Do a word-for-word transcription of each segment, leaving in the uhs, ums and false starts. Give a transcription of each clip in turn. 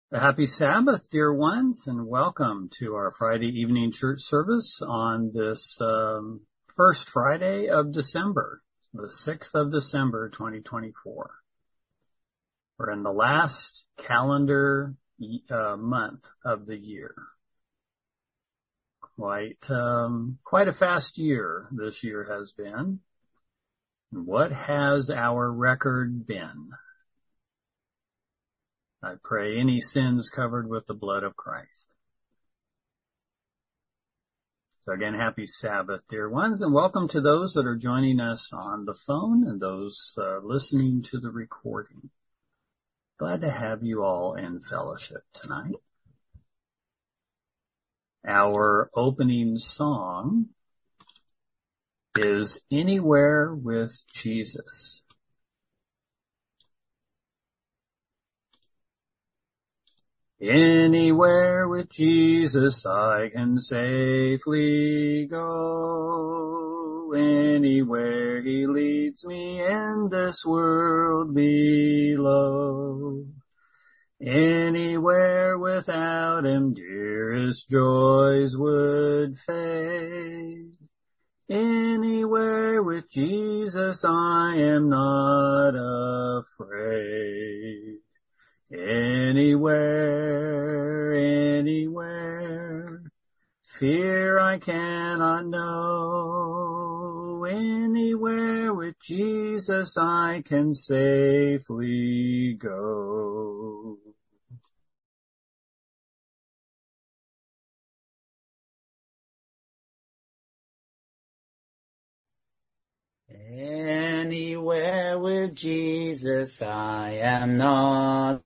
A happy Sabbath, dear ones, and welcome to our Friday evening church service on this um, first Friday of December, the sixth of December, twenty twenty-four. We're in the last calendar uh, month of the year. Quite, um, quite a fast year this year has been. What has our record been? I pray any sins covered with the blood of Christ. So again, happy Sabbath, dear ones, and welcome to those that are joining us on the phone and those uh, listening to the recording. Glad to have you all in fellowship tonight. Our opening song is Anywhere with Jesus. Anywhere with Jesus I can safely go. Anywhere he leads me in this world below. Anywhere without him dearest joys would fade. Anywhere with Jesus I am not afraid. Anywhere, anywhere, fear I cannot know. Anywhere with Jesus I can safely go. Anywhere with Jesus I am not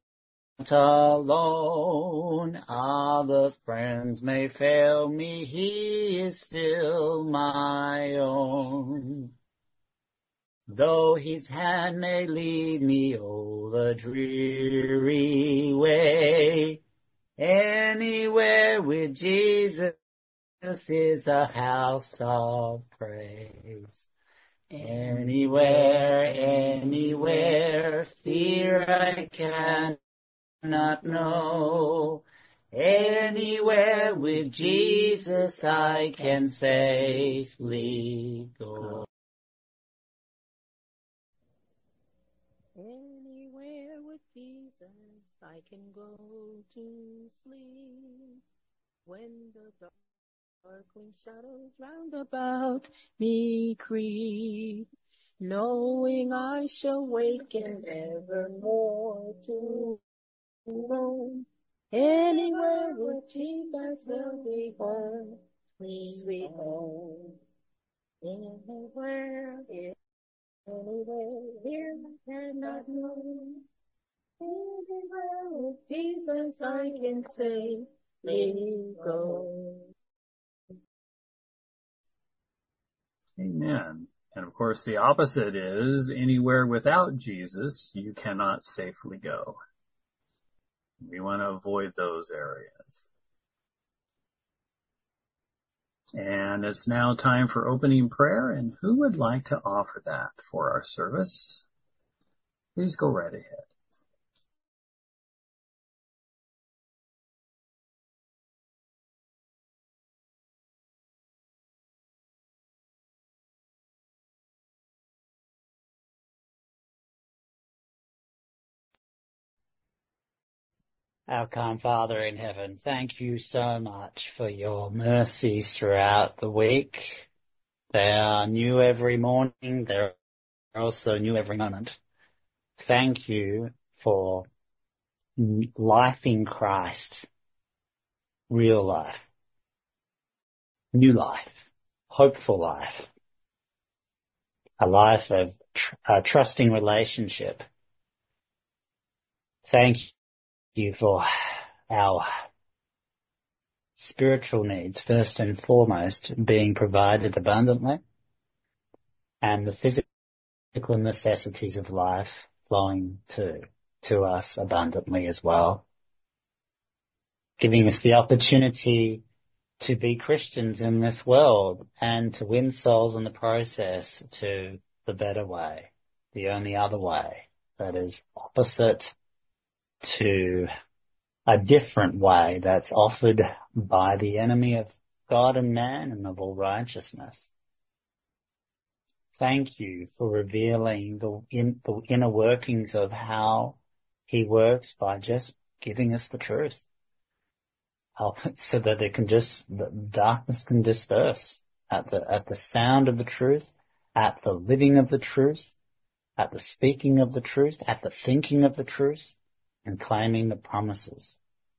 alone. Other friends may fail me, he is still my own. Though his hand may lead me o'er the dreary way, anywhere with Jesus is a house of praise. Anywhere, anywhere, fear I cannot know. Anywhere with Jesus I can safely go. Anywhere with Jesus I can go to sleep. When the darkling shadows round about me creep, knowing I shall waken evermore to roam. Anywhere with Jesus will be home, sweet home. Anywhere, anywhere, here I cannot know. Anywhere with Jesus I can safely go. Amen. And of course the opposite is anywhere without Jesus you cannot safely go. We want to avoid those areas. And it's now time for opening prayer, and who would like to offer that for our service? Please go right ahead. Our kind Father in heaven, thank you so much for your mercies throughout the week. They are new every morning. They're also new every moment. Thank you for life in Christ, real life, new life, hopeful life, a life of tr- a trusting relationship. Thank you for our spiritual needs, first and foremost, being provided abundantly, and the physical necessities of life flowing to, to us abundantly as well, giving us the opportunity to be Christians in this world and to win souls in the process to the better way, the only other way that is opposite to a different way that's offered by the enemy of God and man and of all righteousness. Thank you for revealing the, in, the inner workings of how he works by just giving us the truth, so that it can just, the darkness can disperse at the, at the sound of the truth, at the living of the truth, at the speaking of the truth, at the thinking of the truth, and claiming the promises.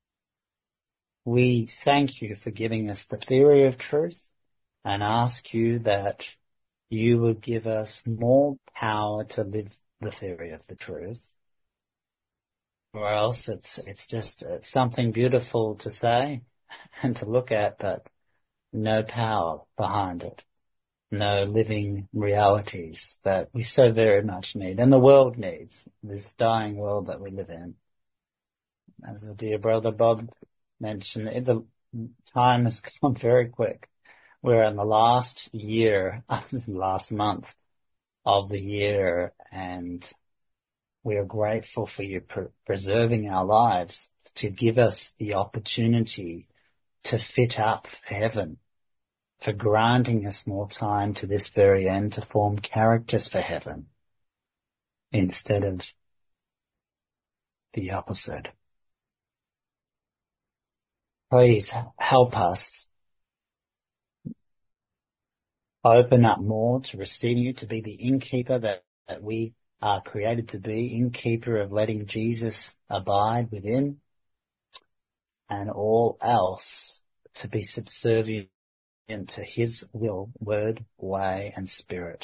We thank you for giving us the theory of truth and ask you that you would give us more power to live the theory of the truth. Or else it's, it's just it's something beautiful to say and to look at, but no power behind it. No living realities that we so very much need, and the world needs, this dying world that we live in. As the dear brother Bob mentioned, the time has gone very quick. We're in the last year, last month of the year, and we are grateful for you pre- preserving our lives to give us the opportunity to fit up for heaven, for granting us more time to this very end to form characters for heaven instead of the opposite. Please help us open up more to receive you, to be the innkeeper that, that we are created to be, innkeeper of letting Jesus abide within, and all else to be subservient to his will, word, way, and spirit.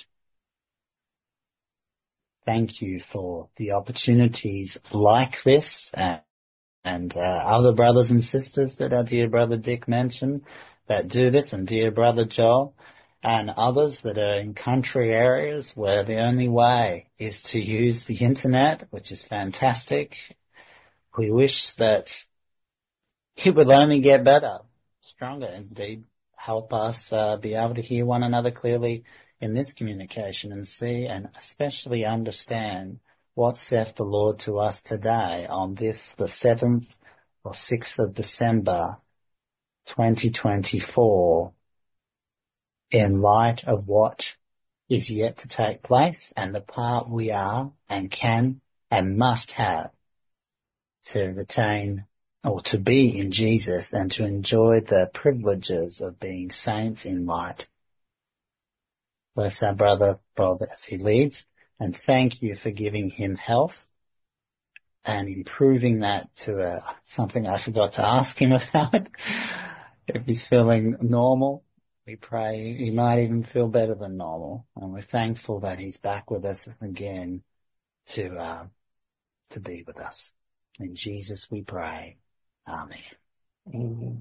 Thank you for the opportunities like this and, and uh, other brothers and sisters that our dear brother Dick mentioned that do this, and dear brother Joel, and others that are in country areas where the only way is to use the internet, which is fantastic. We wish that it would only get better, stronger indeed. Help us uh, be able to hear one another clearly in this communication and see and especially understand what saith the Lord to us today on this, the seventh or sixth of December, twenty twenty-four, in light of what is yet to take place and the part we are and can and must have to retain or to be in Jesus and to enjoy the privileges of being saints in light. Bless our brother Bob as he leads, and thank you for giving him health and improving that to uh, something I forgot to ask him about. If he's feeling normal, we pray he might even feel better than normal, and we're thankful that he's back with us again to uh, to be with us. In Jesus we pray. Amen. Amen.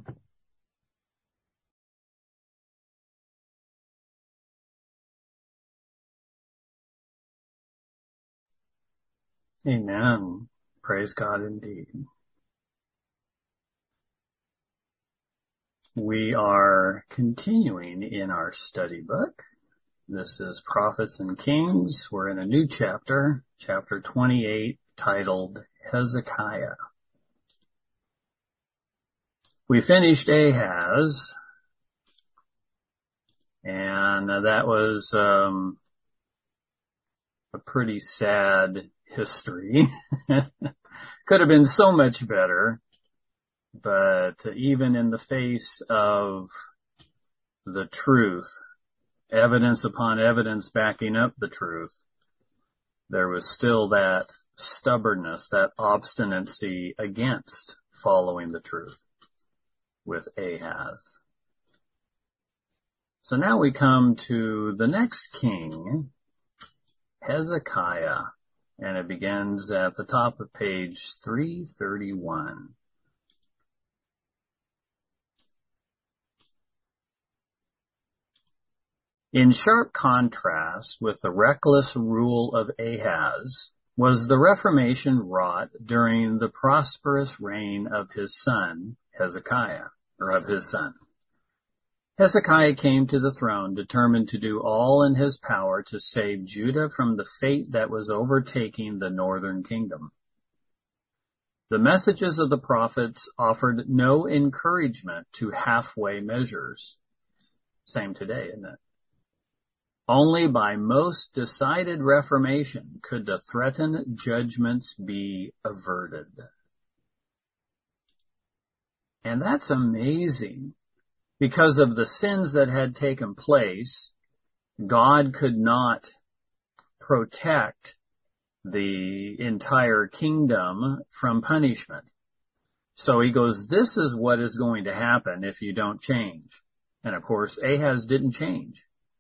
Amen. Praise God indeed. We are continuing in our study book. This is Prophets and Kings. We're in a new chapter, chapter twenty-eight, titled Hezekiah. We finished Ahaz, and that was um, a pretty sad history. Could have been so much better, but even in the face of the truth, evidence upon evidence backing up the truth, there was still that stubbornness, that obstinacy against following the truth with Ahaz. So now we come to the next king, Hezekiah, and it begins at the top of page three thirty-one. In sharp contrast with the reckless rule of Ahaz was the reformation wrought during the prosperous reign of his son, Hezekiah, or of his son. Hezekiah came to the throne determined to do all in his power to save Judah from the fate that was overtaking the northern kingdom. The messages of the prophets offered no encouragement to halfway measures. Same today, isn't it? Only by most decided reformation could the threatened judgments be averted. And that's amazing. Because of the sins that had taken place, God could not protect the entire kingdom from punishment. So he goes, this is what is going to happen if you don't change. And of course, Ahaz didn't change.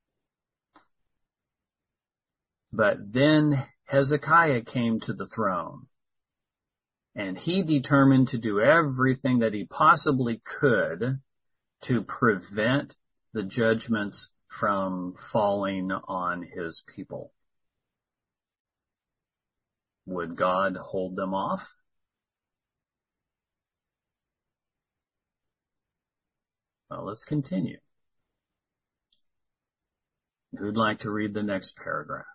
But then Hezekiah came to the throne, and he determined to do everything that he possibly could to prevent the judgments from falling on his people. Would God hold them off? Well, let's continue. Who'd like to read the next paragraph?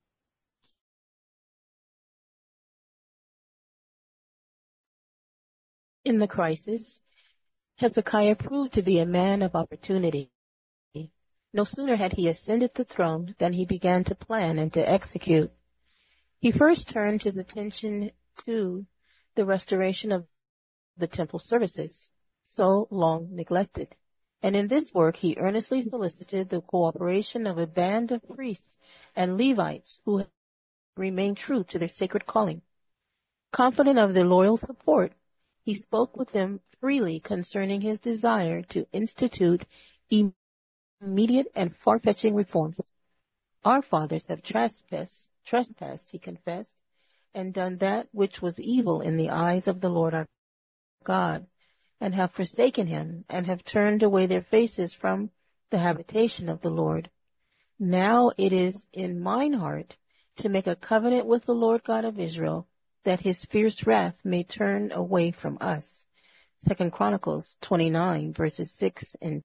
In the crisis, Hezekiah proved to be a man of opportunity. No sooner had he ascended the throne than he began to plan and to execute. He first turned his attention to the restoration of the temple services, so long neglected. And in this work he earnestly solicited the cooperation of a band of priests and Levites who remained true to their sacred calling. Confident of their loyal support, he spoke with them freely concerning his desire to institute immediate and far-fetching reforms. Our fathers have trespassed, trespassed, he confessed, and done that which was evil in the eyes of the Lord our God, and have forsaken him, and have turned away their faces from the habitation of the Lord. Now it is in mine heart to make a covenant with the Lord God of Israel, that his fierce wrath may turn away from us. Second Chronicles twenty-nine, verses six and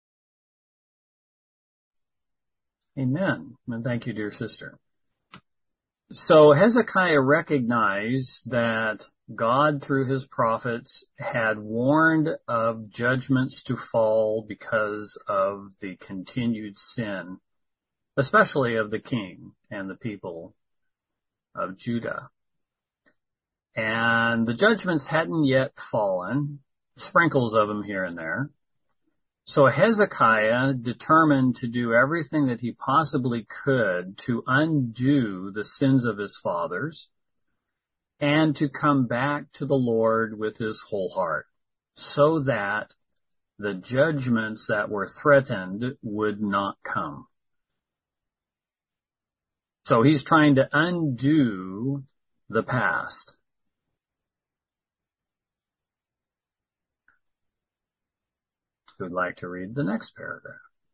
Amen. And thank you, dear sister. So Hezekiah recognized that God, through his prophets, had warned of judgments to fall because of the continued sin, especially of the king and the people of Judah. And the judgments hadn't yet fallen, sprinkles of them here and there. So Hezekiah determined to do everything that he possibly could to undo the sins of his fathers and to come back to the Lord with his whole heart, so that the judgments that were threatened would not come. So he's trying to undo the past. Who'd like to read the next paragraph?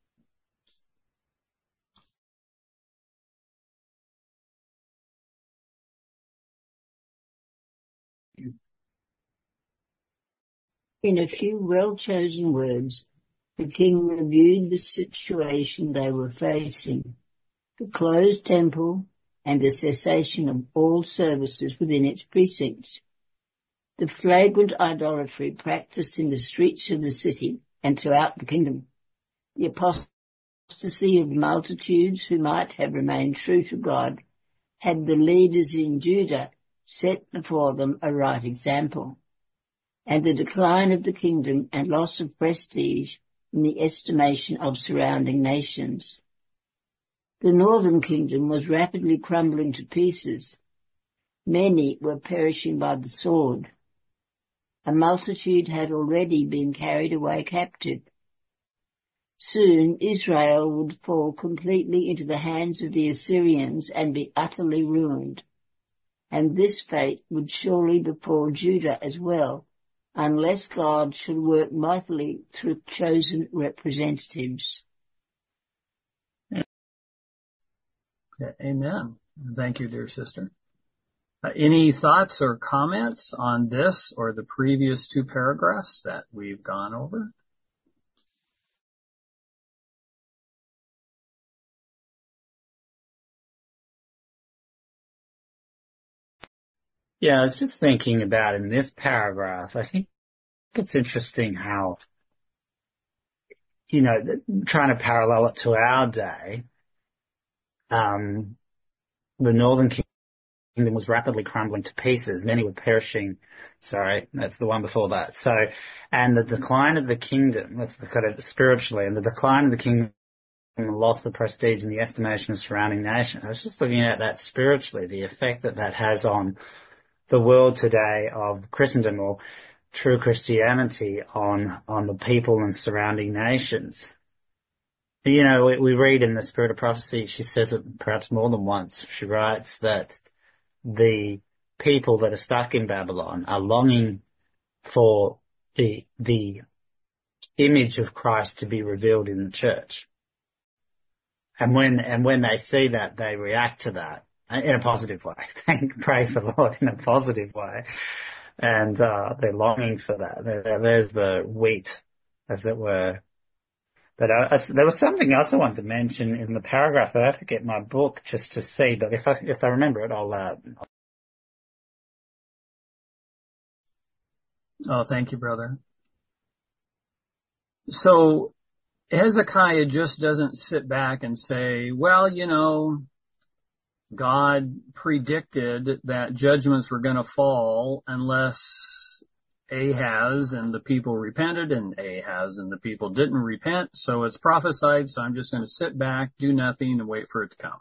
In a few well-chosen words, the king reviewed the situation they were facing, the closed temple and the cessation of all services within its precincts, the flagrant idolatry practiced in the streets of the city and throughout the kingdom, the apostasy of multitudes who might have remained true to God had the leaders in Judah set before them a right example, and the decline of the kingdom and loss of prestige in the estimation of surrounding nations. The northern kingdom was rapidly crumbling to pieces. Many were perishing by the sword. A multitude had already been carried away captive. Soon Israel would fall completely into the hands of the Assyrians and be utterly ruined. And this fate would surely befall Judah as well, unless God should work mightily through chosen representatives. Amen. Thank you, dear sister. Uh, any thoughts or comments on this or the previous two paragraphs that we've gone over? Yeah, I was just thinking about in this paragraph, I think it's interesting how, you know, trying to parallel it to our day, um, the northern kingdom was rapidly crumbling to pieces. Many were perishing. Sorry, that's the one before that. So, and the decline of the kingdom, let's look at it spiritually, and the decline of the kingdom lost the prestige in the estimation of surrounding nations. I was just looking at that spiritually, the effect that that has on the world today of Christendom or true Christianity on, on the people and surrounding nations. You know, we, we read in the Spirit of Prophecy, she says it perhaps more than once. She writes that the people that are stuck in Babylon are longing for the, the image of Christ to be revealed in the church. And when, and when they see that, they react to that in a positive way. Thank, praise the Lord, in a positive way. And, uh, they're longing for that. There, there's the wheat, as it were. But I, I, there was something else I wanted to mention in the paragraph, but I have to get my book just to see. But if I, if I remember it, I'll, uh, Oh, thank you, brother. So Hezekiah just doesn't sit back and say, well, you know, God predicted that judgments were going to fall unless Ahaz and the people repented, and Ahaz and the people didn't repent. So it's prophesied, so I'm just going to sit back, do nothing, and wait for it to come.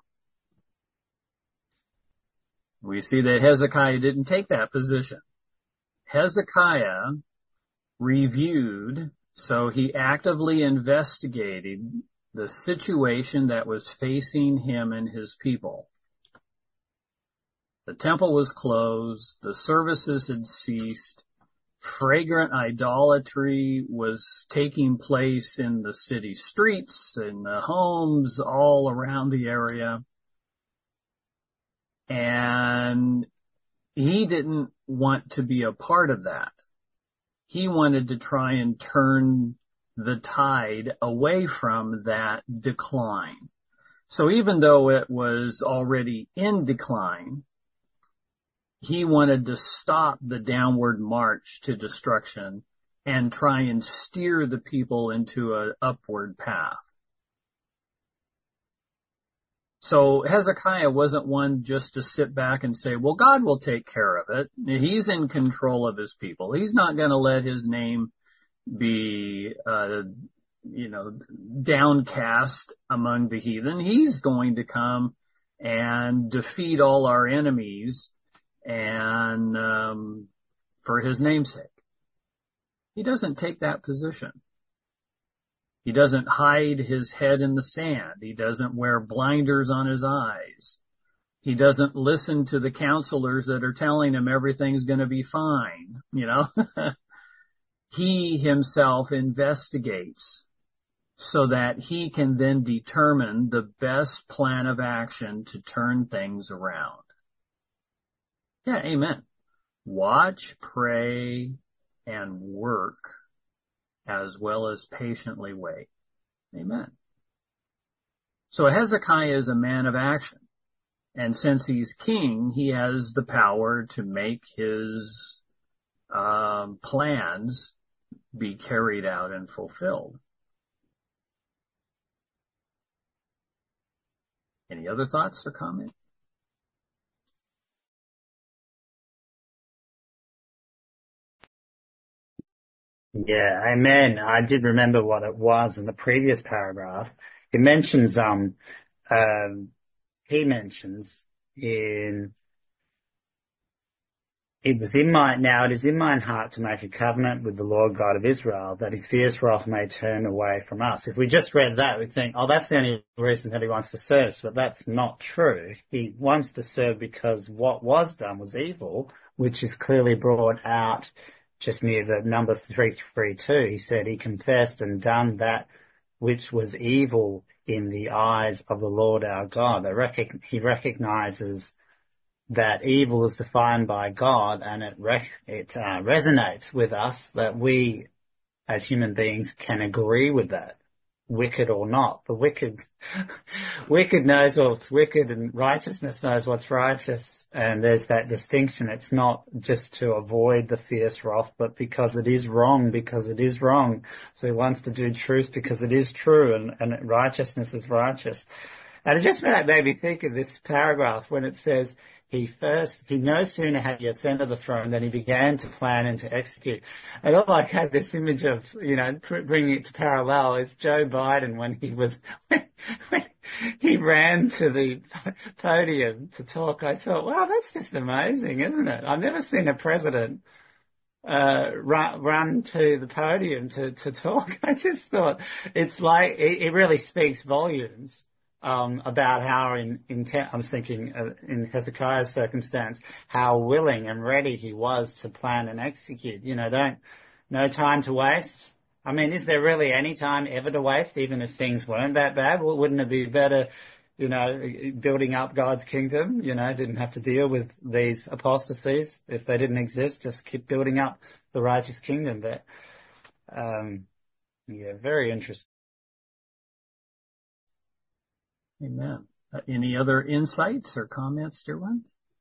We see that Hezekiah didn't take that position. Hezekiah reviewed, so he actively investigated the situation that was facing him and his people. The temple was closed, the services had ceased, fragrant idolatry was taking place in the city streets, in the homes all around the area. And he didn't want to be a part of that. He wanted to try and turn the tide away from that decline. So even though it was already in decline, he wanted to stop the downward march to destruction and try and steer the people into an upward path. So Hezekiah wasn't one just to sit back and say, well, God will take care of it. He's in control of his people. He's not going to let his name be, uh, you know, downcast among the heathen. He's going to come and defeat all our enemies and, um, for his namesake. He doesn't take that position. He doesn't hide his head in the sand. He doesn't wear blinders on his eyes. He doesn't listen to the counselors that are telling him everything's going to be fine, you know. He himself investigates so that he can then determine the best plan of action to turn things around. Yeah, amen. Watch, pray, and work, as well as patiently wait. Amen. So Hezekiah is a man of action. And since he's king, he has the power to make his um, plans be carried out and fulfilled. Any other thoughts or comments? yeah, amen. I did remember what it was in the previous paragraph. It mentions, um, um, he mentions in, it was in my, now it is in mine heart to make a covenant with the Lord God of Israel, that his fierce wrath may turn away from us. If we just read that, we'd think, oh, that's the only reason that he wants to serve, but that's not true. He wants to serve because what was done was evil, which is clearly brought out just near the number three thirty-two. He said he confessed and done that which was evil in the eyes of the Lord our God. Rec- he recognizes that evil is defined by God, and it rec- it uh, resonates with us that we as human beings can agree with that. wicked or not. The wicked, wicked knows what's wicked and righteousness knows what's righteous. And there's that distinction. It's not just to avoid the fierce wrath, but because it is wrong, because it is wrong. So he wants to do truth because it is true, and, and righteousness is righteous. And it just made me think of this paragraph when it says, He first, he no sooner had he ascended the throne than he began to plan and to execute. I felt like I had this image of, you know, bringing it to parallel is Joe Biden when he was, when, when he ran to the podium to talk. I thought, wow, that's just amazing, isn't it? I've never seen a president uh run, run to the podium to, to talk. I just thought it's like, it, it really speaks volumes. Um, about how in, in te- I'm thinking uh, in Hezekiah's circumstance, how willing and ready he was to plan and execute. You know, don't, no time to waste. I mean, is there really any time ever to waste, even if things weren't that bad? Well, wouldn't it be better, you know, building up God's kingdom? You know, didn't have to deal with these apostasies if they didn't exist. Just keep building up the righteous kingdom. But, um, yeah, very interesting. Amen. Uh, any other insights or comments, dear one?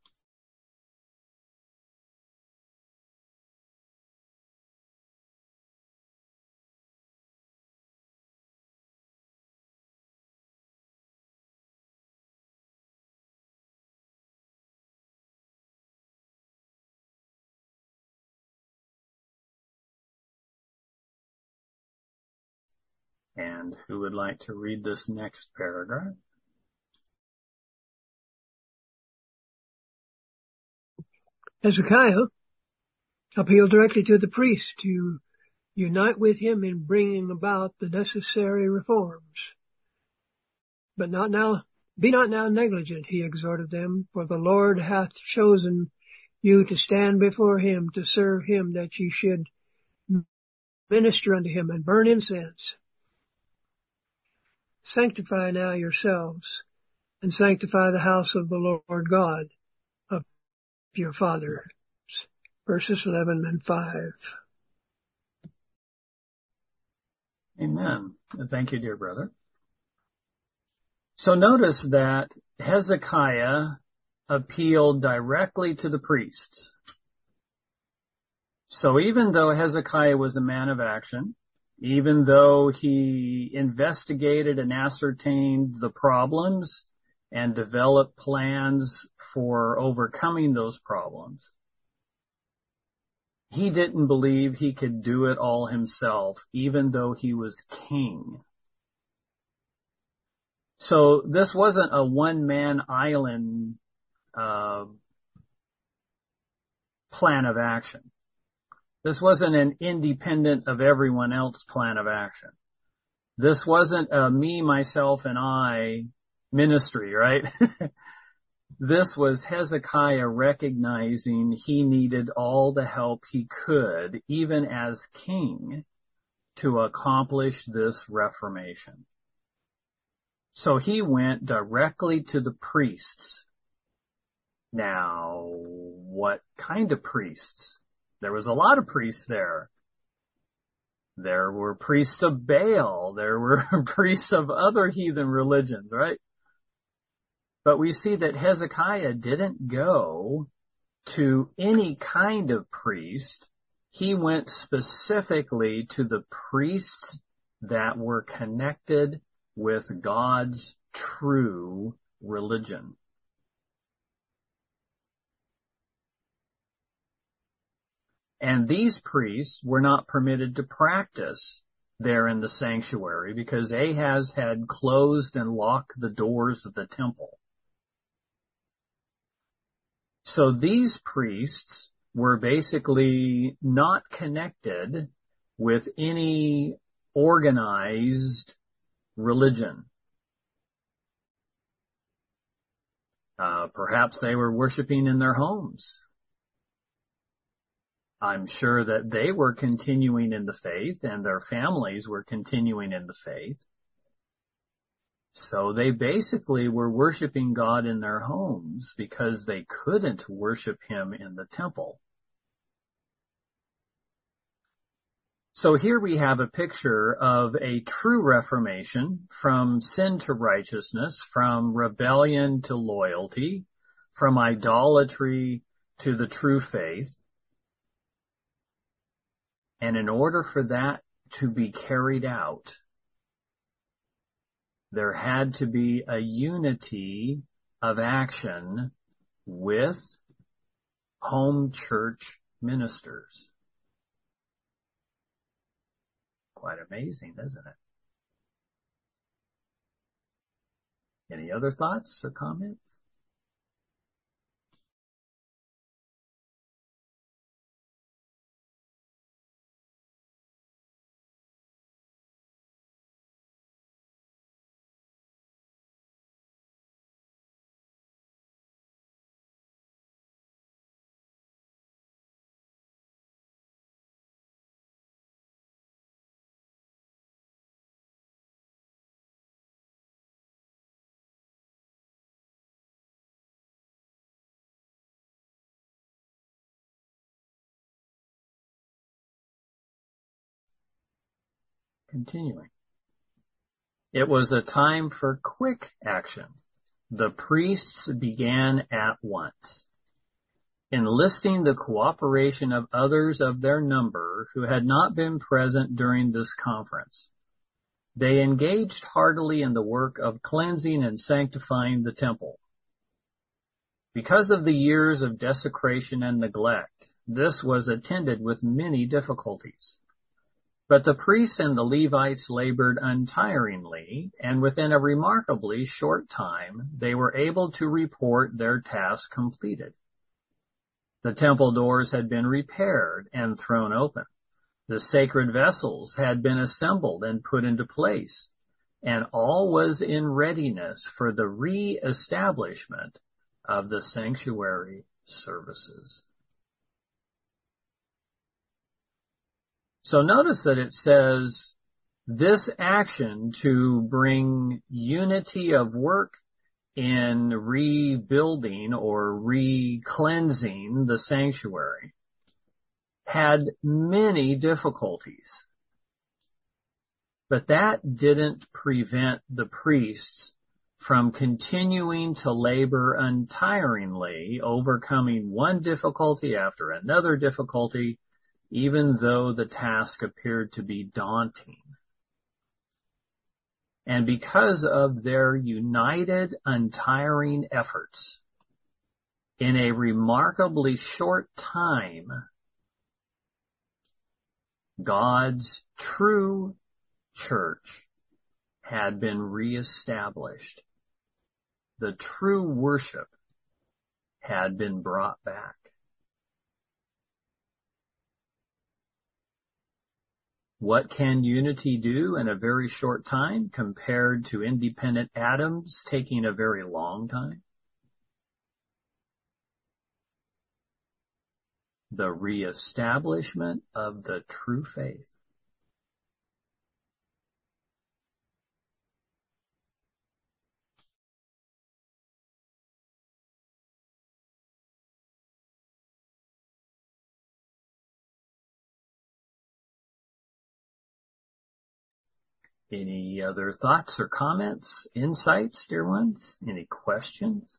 And who would like to read this next paragraph? Hezekiah appealed directly to the priest to unite with him in bringing about the necessary reforms. But not now, be not now negligent, he exhorted them, for the Lord hath chosen you to stand before him, to serve him, that ye should minister unto him and burn incense. Sanctify now yourselves, and sanctify the house of the Lord God of your fathers. Verses eleven and five. Amen. Thank you, dear brother. So notice that Hezekiah appealed directly to the priests. So even though Hezekiah was a man of action, even though he investigated and ascertained the problems and developed plans for overcoming those problems, he didn't believe he could do it all himself, even though he was king. So this wasn't a one-man island uh, plan of action. This wasn't an independent of everyone else plan of action. This wasn't a me, myself, and I ministry, right? This was Hezekiah recognizing he needed all the help he could, even as king, to accomplish this reformation. So he went directly to the priests. Now, what kind of priests? There was a lot of priests there. There were priests of Baal. There were priests of other heathen religions, right? But we see that Hezekiah didn't go to any kind of priest. He went specifically to the priests that were connected with God's true religion. And these priests were not permitted to practice there in the sanctuary because Ahaz had closed and locked the doors of the temple. So these priests were basically not connected with any organized religion. Uh, perhaps they were worshiping in their homes. I'm sure that they were continuing in the faith and their families were continuing in the faith. So they basically were worshiping God in their homes because they couldn't worship him in the temple. So here we have a picture of a true reformation, from sin to righteousness, from rebellion to loyalty, from idolatry to the true faith. And in order for that to be carried out, there had to be a unity of action with home church ministers. Quite amazing, isn't it? Any other thoughts or comments? Continuing. It was a time for quick action. The priests began at once, enlisting the cooperation of others of their number who had not been present during this conference. They engaged heartily in the work of cleansing and sanctifying the temple. Because of the years of desecration and neglect, this was attended with many difficulties. But the priests and the Levites labored untiringly, and within a remarkably short time, they were able to report their task completed. The temple doors had been repaired and thrown open. The sacred vessels had been assembled and put into place, and all was in readiness for the re-establishment of the sanctuary services. So notice that it says this action to bring unity of work in rebuilding or re-cleansing the sanctuary had many difficulties. But that didn't prevent the priests from continuing to labor untiringly, overcoming one difficulty after another difficulty, even though the task appeared to be daunting. And because of their united, untiring efforts, in a remarkably short time, God's true church had been reestablished. The true worship had been brought back. What can unity do in a very short time compared to independent atoms taking a very long time? The reestablishment of the true faith. Any other thoughts or comments, insights, dear ones? Any questions?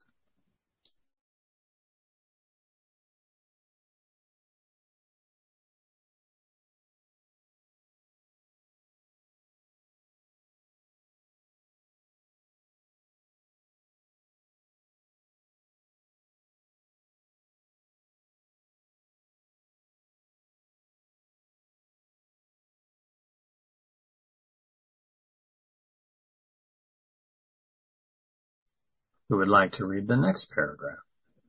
Who would like to read the next paragraph?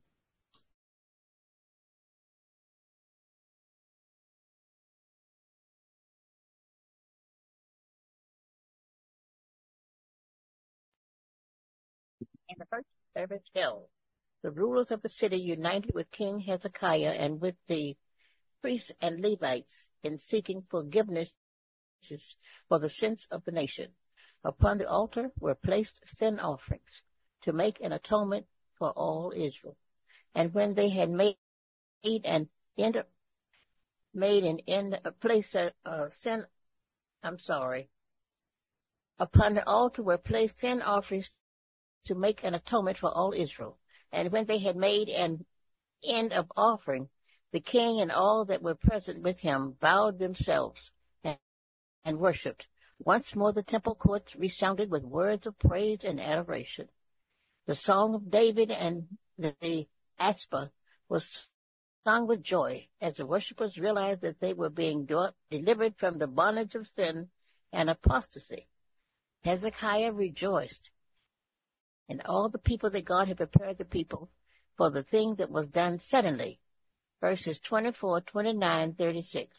In the first service held, the rulers of the city united with King Hezekiah and with the priests and Levites in seeking forgiveness for the sins of the nation. Upon the altar were placed sin offerings to make an atonement for all Israel. And when they had made an end, made an end, a place that, uh, sin, I'm sorry, upon the altar were placed sin offerings to make an atonement for all Israel. And when they had made an end of offering, the king and all that were present with him bowed themselves and, and worshipped. Once more the temple courts resounded with words of praise and adoration. The song of David and the, the Aspa was sung with joy as the worshippers realized that they were being do- delivered from the bondage of sin and apostasy. Hezekiah rejoiced, and all the people that God had prepared the people for the thing that was done suddenly. Verses twenty-four, twenty-nine, thirty-six.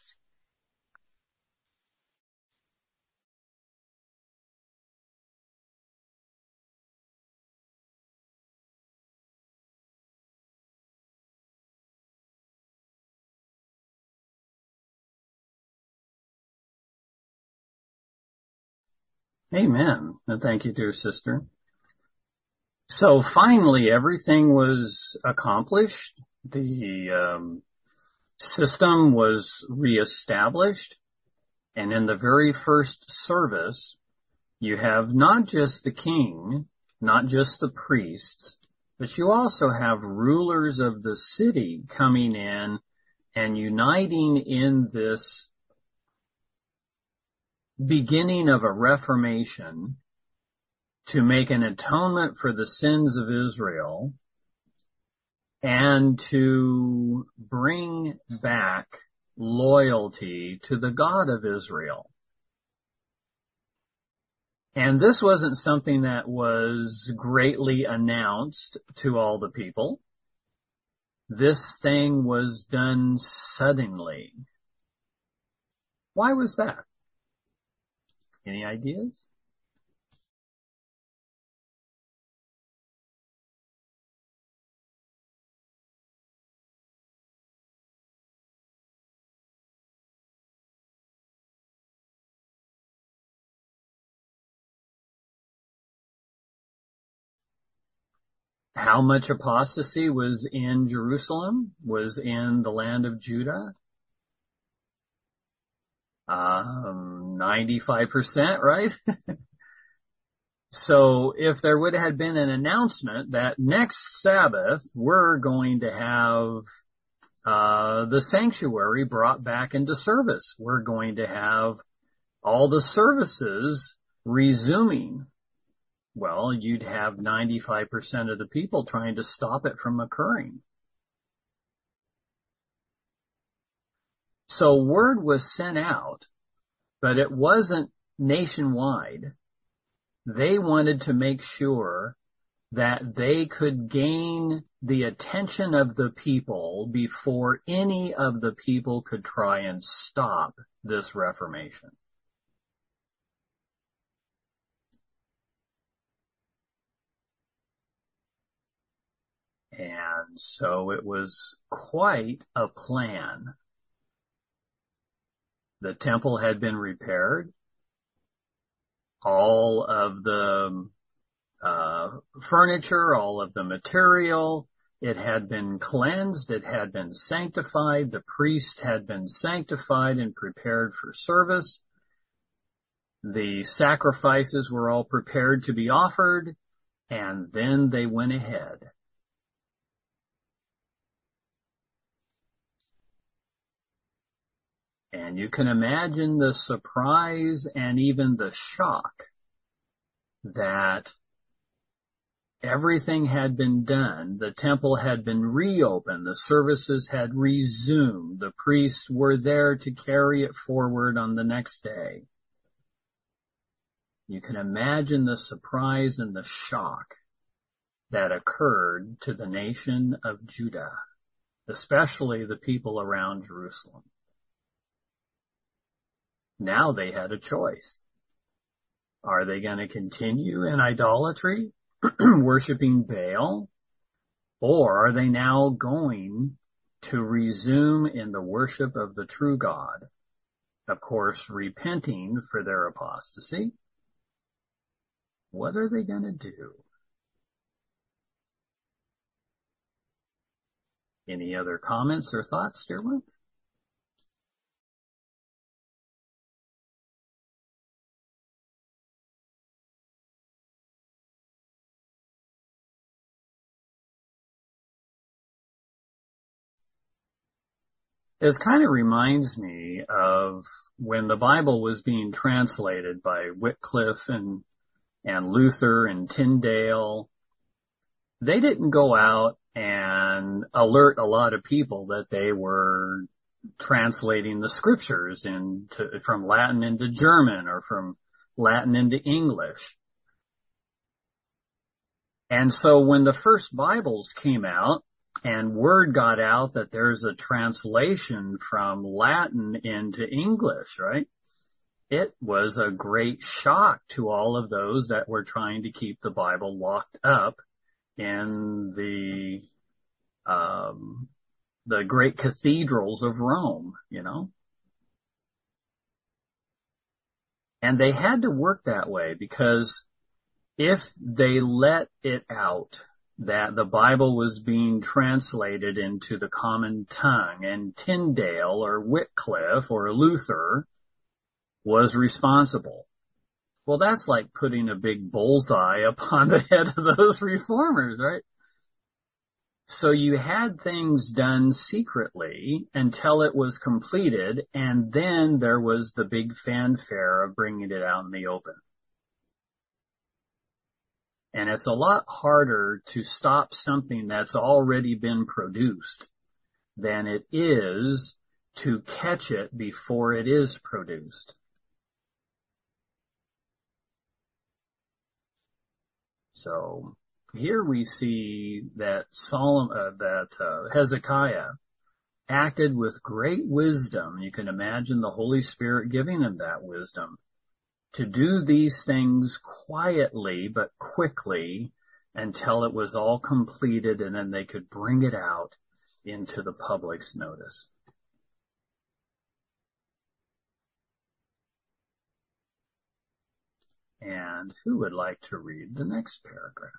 Amen. And thank you, dear sister. So finally, everything was accomplished. The um, system was reestablished. And in the very first service, you have not just the king, not just the priests, but you also have rulers of the city coming in and uniting in this beginning of a reformation to make an atonement for the sins of Israel and to bring back loyalty to the God of Israel. And this wasn't something that was greatly announced to all the people. This thing was done suddenly. Why was that? Any ideas? How much apostasy was in Jerusalem, was in the land of Judah? Um, ninety-five percent, right? So if there would have been an announcement that next Sabbath we're going to have uh the sanctuary brought back into service, we're going to have all the services resuming, well, you'd have ninety-five percent of the people trying to stop it from occurring. So word was sent out, but it wasn't nationwide. They wanted to make sure that they could gain the attention of the people before any of the people could try and stop this reformation. And so it was quite a plan. The temple had been repaired. All of the uh, furniture, all of the material, it had been cleansed, it had been sanctified, the priest had been sanctified and prepared for service. The sacrifices were all prepared to be offered, and then they went ahead. And you can imagine the surprise and even the shock that everything had been done. The temple had been reopened. The services had resumed. The priests were there to carry it forward on the next day. You can imagine the surprise and the shock that occurred to the nation of Judah, especially the people around Jerusalem. Now they had a choice. Are they going to continue in idolatry, worshiping Baal, or are they now going to resume in the worship of the true God? Of course, repenting for their apostasy. What are they going to do? Any other comments or thoughts, dear one? It kind of reminds me of when the Bible was being translated by Wycliffe and, and Luther and Tyndale. They didn't go out and alert a lot of people that they were translating the scriptures into, from Latin into German or from Latin into English. And so when the first Bibles came out and word got out that there's a translation from Latin into English, right? It was a great shock to all of those that were trying to keep the Bible locked up in the, um, the great cathedrals of Rome, you know. And they had to work that way because if they let it out that the Bible was being translated into the common tongue and Tyndale or Wycliffe or Luther was responsible, well, that's like putting a big bullseye upon the head of those reformers, right? So you had things done secretly until it was completed, and then there was the big fanfare of bringing it out in the open. And it's a lot harder to stop something that's already been produced than it is to catch it before it is produced. So here we see that Solomon, uh, that uh, Hezekiah acted with great wisdom. You can imagine the Holy Spirit giving him that wisdom to do these things quietly but quickly until it was all completed, and then they could bring it out into the public's notice. And who would like to read the next paragraph?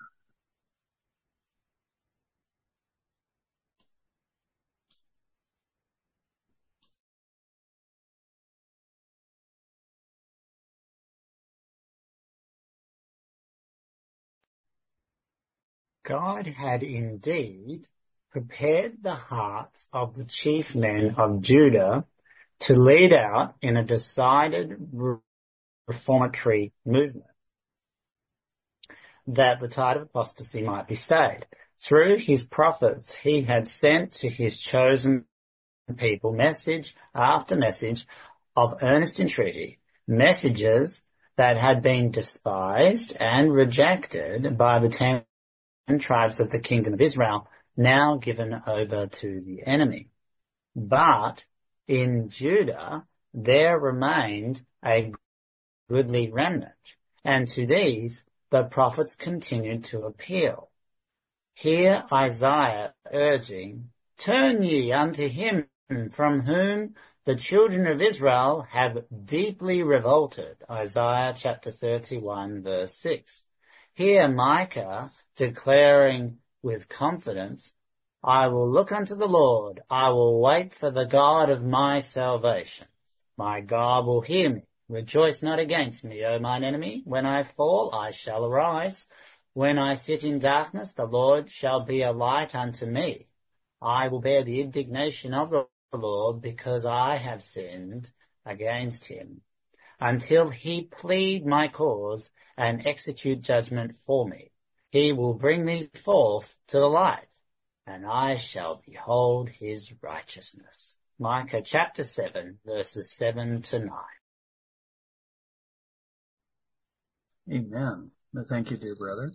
God had indeed prepared the hearts of the chief men of Judah to lead out in a decided reformatory movement, that the tide of apostasy might be stayed. Through his prophets, he had sent to his chosen people message after message of earnest entreaty, messages that had been despised and rejected by the ten tribes of the kingdom of Israel, now given over to the enemy. But in Judah there remained a goodly remnant, and to these the prophets continued to appeal. Hear Isaiah urging, "Turn ye unto him from whom the children of Israel have deeply revolted." Isaiah chapter thirty-one verse six. Hear Micah declaring with confidence, "I will look unto the Lord, I will wait for the God of my salvation. My God will hear me. Rejoice not against me, O mine enemy. When I fall, I shall arise. When I sit in darkness, the Lord shall be a light unto me. I will bear the indignation of the Lord, because I have sinned against him, until he plead my cause and execute judgment for me. He will bring me forth to the light, and I shall behold his righteousness." Micah chapter seven, verses seven to nine. Amen. Thank you, dear brother.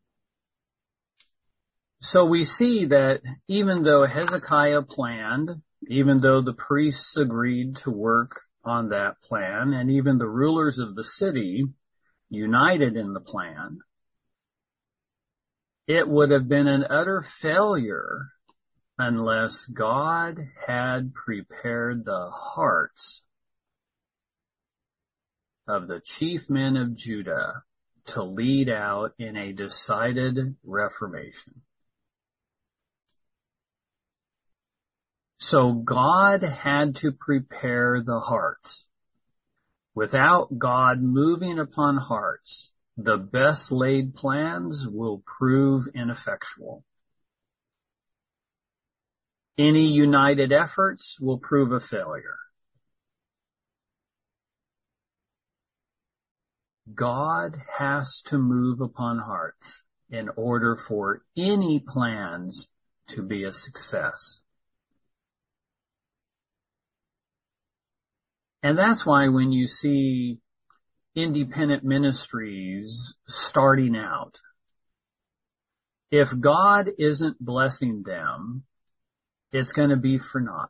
So we see that even though Hezekiah planned, even though the priests agreed to work on that plan, and even the rulers of the city united in the plan, it would have been an utter failure unless God had prepared the hearts of the chief men of Judah to lead out in a decided reformation. So God had to prepare the hearts. Without God moving upon hearts, the best laid plans will prove ineffectual. Any united efforts will prove a failure. God has to move upon hearts in order for any plans to be a success. And that's why when you see independent ministries starting out, if God isn't blessing them, it's going to be for naught.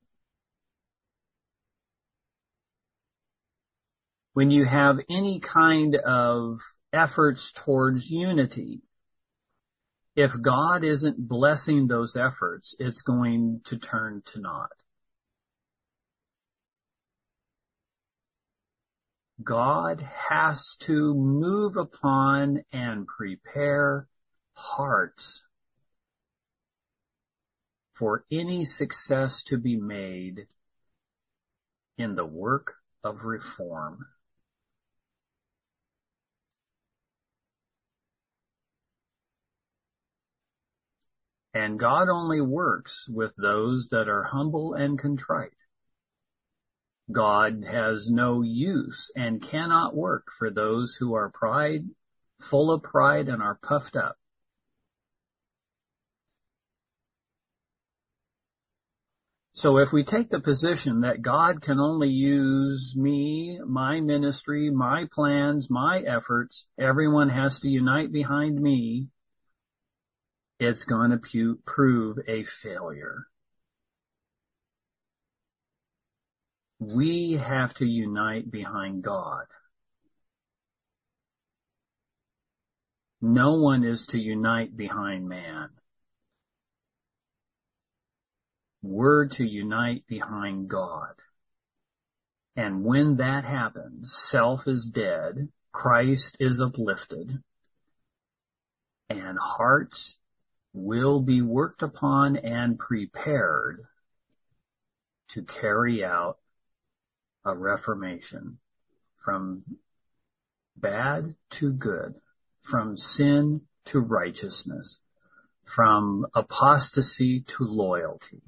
When you have any kind of efforts towards unity, if God isn't blessing those efforts, it's going to turn to naught. God has to move upon and prepare hearts for any success to be made in the work of reform. And God only works with those that are humble and contrite. God has no use and cannot work for those who are pride, full of pride and are puffed up. So if we take the position that God can only use me, my ministry, my plans, my efforts, everyone has to unite behind me, it's going to pu- prove a failure. We have to unite behind God. No one is to unite behind man. We're to unite behind God. And when that happens, self is dead, Christ is uplifted, and hearts will be worked upon and prepared to carry out a reformation from bad to good, from sin to righteousness, from apostasy to loyalty.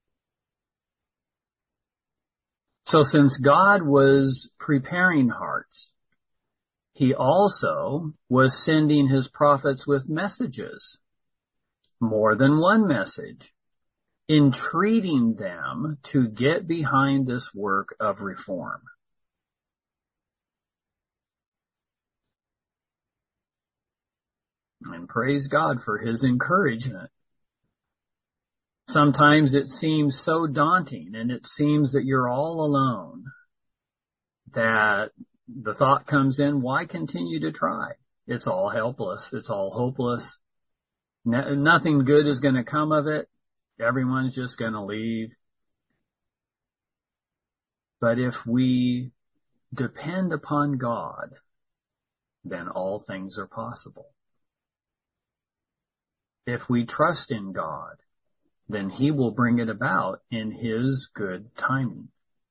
So since God was preparing hearts, he also was sending his prophets with messages, more than one message, entreating them to get behind this work of reform. And praise God for his encouragement. Sometimes it seems so daunting and it seems that you're all alone that the thought comes in, why continue to try? It's all helpless. It's all hopeless. No, nothing good is going to come of it. Everyone's just going to leave. But if we depend upon God, then all things are possible. If we trust in God, then he will bring it about in his good timing.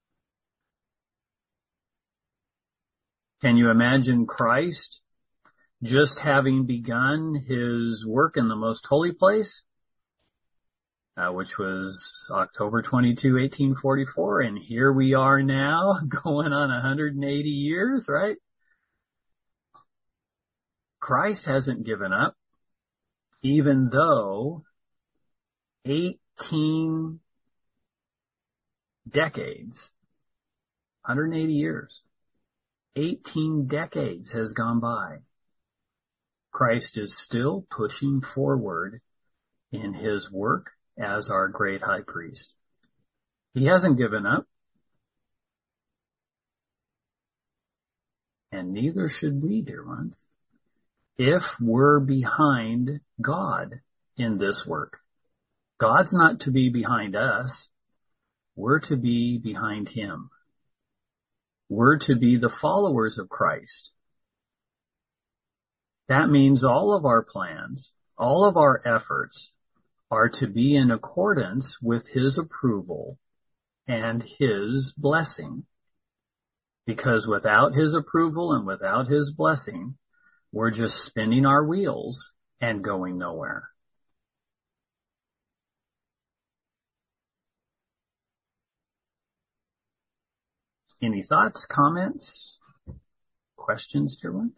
Can you imagine Christ just having begun his work in the most holy place, uh, which was October twenty-second, eighteen forty-four, and here we are now going on one hundred eighty years, right? Christ hasn't given up, even though eighteen decades, one hundred eighty years, eighteen decades has gone by. Christ is still pushing forward in his work as our great high priest. He hasn't given up. And neither should we, dear ones, if we're behind God in this work. God's not to be behind us. We're to be behind him. We're to be the followers of Christ. That means all of our plans, all of our efforts are to be in accordance with his approval and his blessing. Because without his approval and without his blessing, we're just spinning our wheels and going nowhere. Any thoughts, comments, questions, dear one?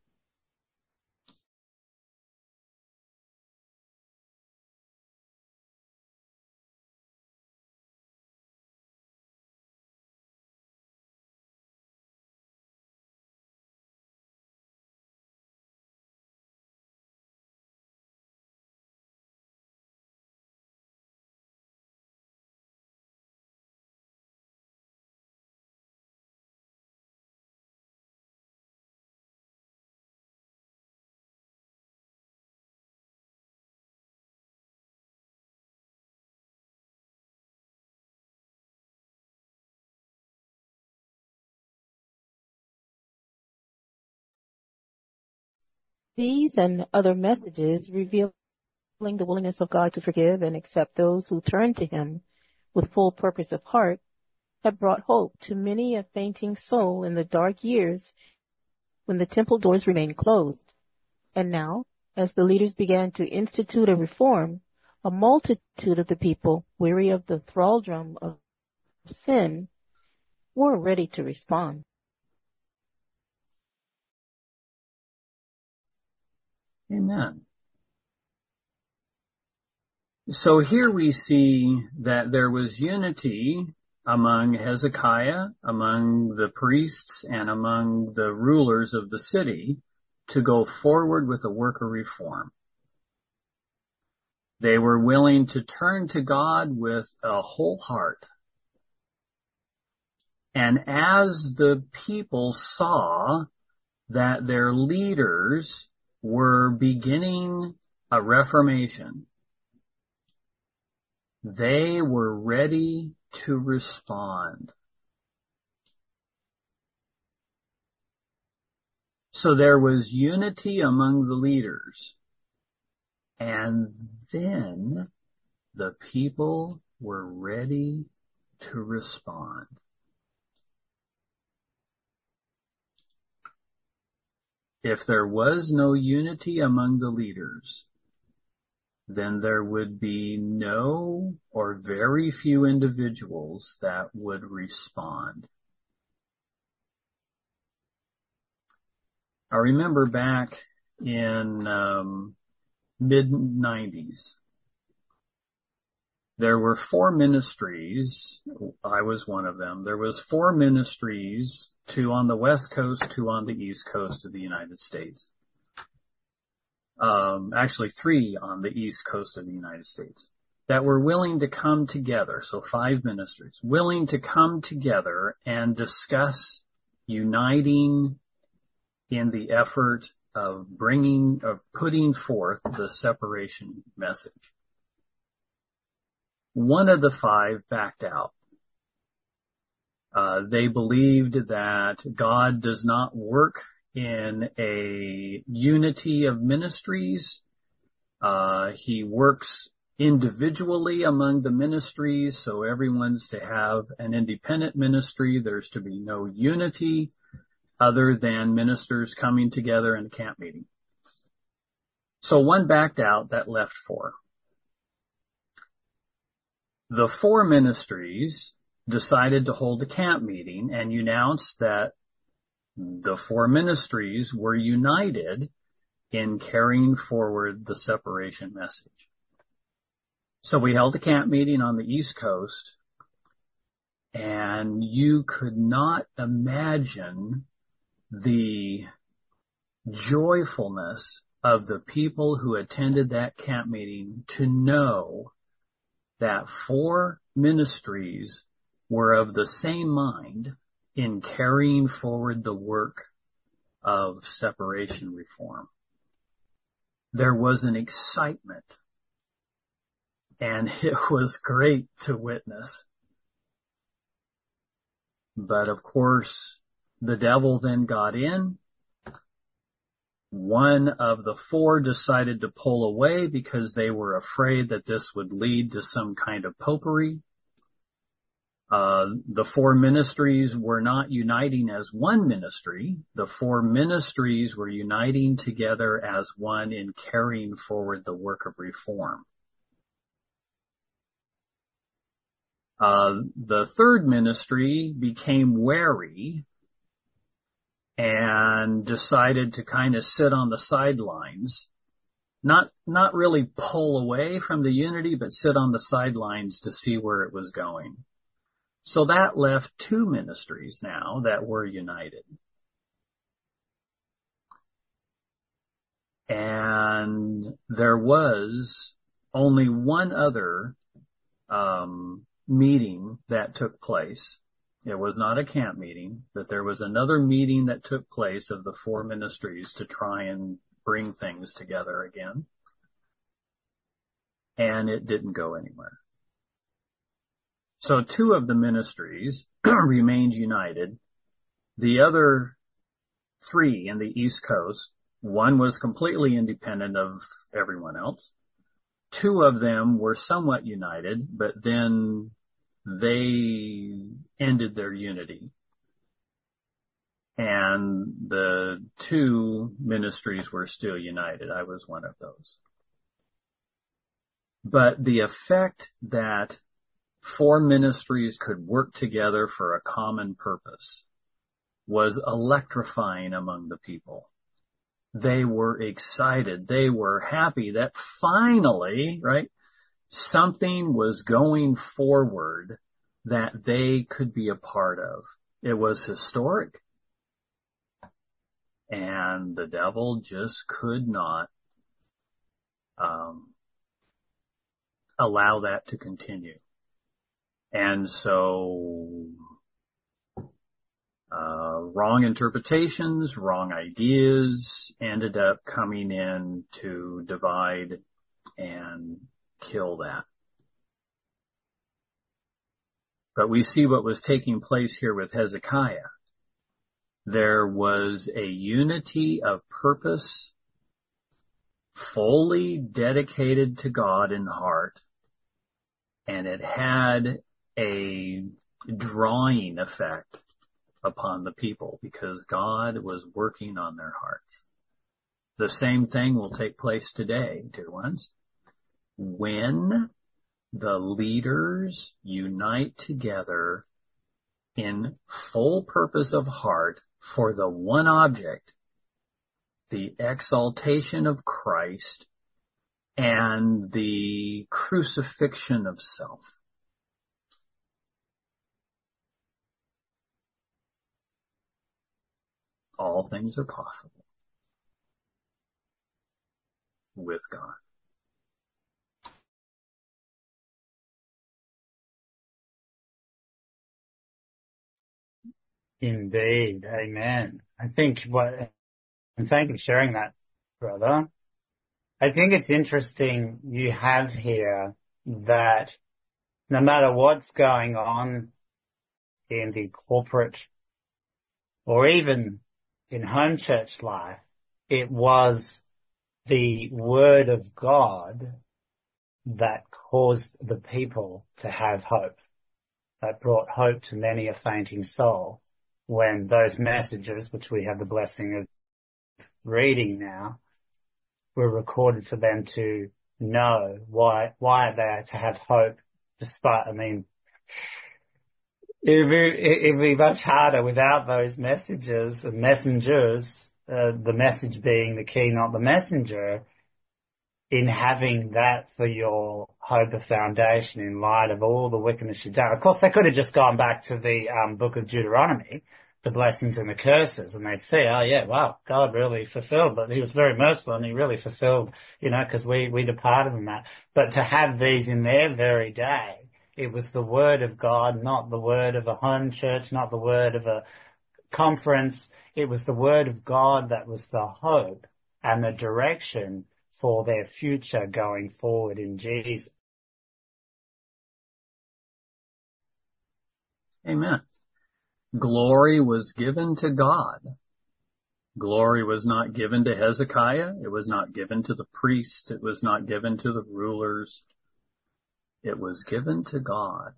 These and other messages revealing the willingness of God to forgive and accept those who turn to Him with full purpose of heart have brought hope to many a fainting soul in the dark years when the temple doors remained closed. And now, as the leaders began to institute a reform, a multitude of the people, weary of the thraldom of sin, were ready to respond. Amen. So here we see that there was unity among Hezekiah, among the priests, and among the rulers of the city to go forward with a work of reform. They were willing to turn to God with a whole heart. And as the people saw that their leaders were beginning a reformation, they were ready to respond. So there was unity among the leaders. And then the people were ready to respond. If there was no unity among the leaders, then there would be no or very few individuals that would respond. I remember back in um, mid nineties, there were four ministries. I was one of them. There was four ministries, two on the West Coast, two on the East Coast of the United States. Um, actually three on the East Coast of the United States that were willing to come together. So five ministries willing to come together and discuss uniting in the effort of bringing, of putting forth the separation message. One of the five backed out. Uh, they believed that God does not work in a unity of ministries. Uh, he works individually among the ministries, so everyone's to have an independent ministry. There's to be no unity other than ministers coming together in a camp meeting. So one backed out, that left four. The four ministries decided to hold a camp meeting and announced that the four ministries were united in carrying forward the separation message. So we held a camp meeting on the East Coast, and you could not imagine the joyfulness of the people who attended that camp meeting to know that four ministries were of the same mind in carrying forward the work of separation reform. There was an excitement, and it was great to witness. But of course, the devil then got in. One of the four decided to pull away because they were afraid that this would lead to some kind of popery. Uh, the four ministries were not uniting as one ministry. The four ministries were uniting together as one in carrying forward the work of reform. Uh, the third ministry became wary and decided to kind of sit on the sidelines, not, not really pull away from the unity, but sit on the sidelines to see where it was going. So that left two ministries now that were united. And there was only one other um, meeting that took place. It was not a camp meeting, but there was another meeting that took place of the four ministries to try and bring things together again. And it didn't go anywhere. So two of the ministries remained united. The other three in the East Coast, one was completely independent of everyone else. Two of them were somewhat united, but then they ended their unity. And the two ministries were still united. I was one of those. But the effect that four ministries could work together for a common purpose was electrifying among the people. They were excited. They were happy that finally, right, something was going forward that they could be a part of. It was historic. And the devil just could not um, allow that to continue. And so uh, wrong interpretations, wrong ideas ended up coming in to divide and kill that. But we see what was taking place here with Hezekiah. There was a unity of purpose, fully dedicated to God in heart, and it had a drawing effect upon the people because God was working on their hearts. The same thing will take place today, dear ones. When the leaders unite together in full purpose of heart for the one object, the exaltation of Christ and the crucifixion of self. All things are possible with God. Indeed. Amen. I think what, and thank you for sharing that, brother. I think it's interesting you have here that no matter what's going on in the corporate or even in home church life, it was the word of God that caused the people to have hope, that brought hope to many a fainting soul when those messages, which we have the blessing of reading now, were recorded for them to know why, why are they to have hope despite, I mean, it'd be, it'd be much harder without those messages and messengers, uh, the message being the key, not the messenger, in having that for your hope of foundation in light of all the wickedness you've done. Of course, they could have just gone back to the um, book of Deuteronomy, the blessings and the curses, and they'd see, oh yeah, wow, God really fulfilled, but he was very merciful and he really fulfilled, you know, because we, we departed from that. But to have these in their very day, it was the word of God, not the word of a home church, not the word of a conference. It was the word of God that was the hope and the direction for their future going forward in Jesus. Amen. Glory was given to God. Glory was not given to Hezekiah. It was not given to the priests. It was not given to the rulers. It was given to God.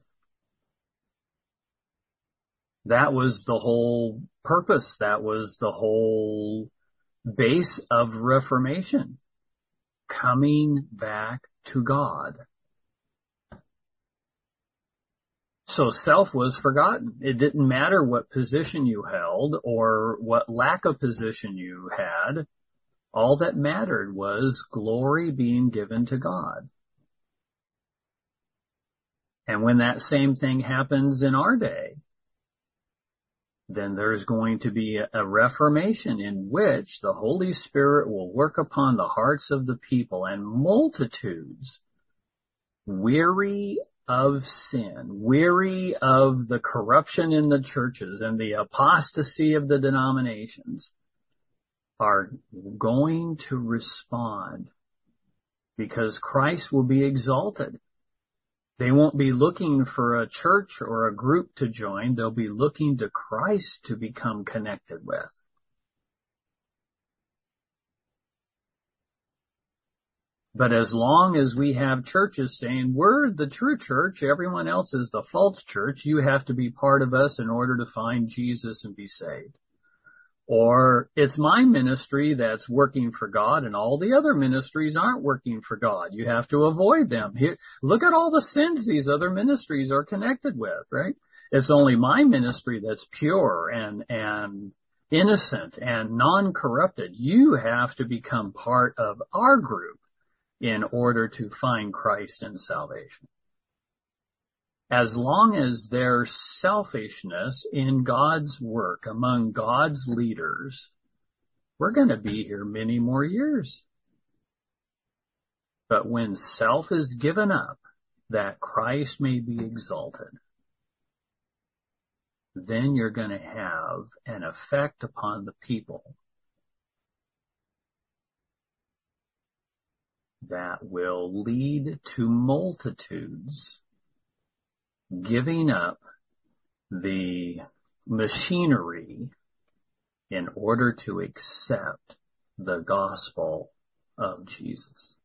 That was the whole purpose. That was the whole base of Reformation. Coming back to God. So self was forgotten. It didn't matter what position you held or what lack of position you had. All that mattered was glory being given to God. And when that same thing happens in our day, then there's going to be a reformation in which the Holy Spirit will work upon the hearts of the people, and multitudes, weary of sin, weary of the corruption in the churches and the apostasy of the denominations, are going to respond because Christ will be exalted. They won't be looking for a church or a group to join. They'll be looking to Christ to become connected with. But as long as we have churches saying, we're the true church, everyone else is the false church, you have to be part of us in order to find Jesus and be saved. Or it's my ministry that's working for God and all the other ministries aren't working for God. You have to avoid them. Here, look at all the sins these other ministries are connected with, right? It's only my ministry that's pure and, and innocent and non-corrupted. You have to become part of our group in order to find Christ and salvation. As long as there's selfishness in God's work among God's leaders, we're going to be here many more years. But when self is given up, that Christ may be exalted, then you're going to have an effect upon the people that will lead to multitudes giving up the machinery in order to accept the gospel of Jesus.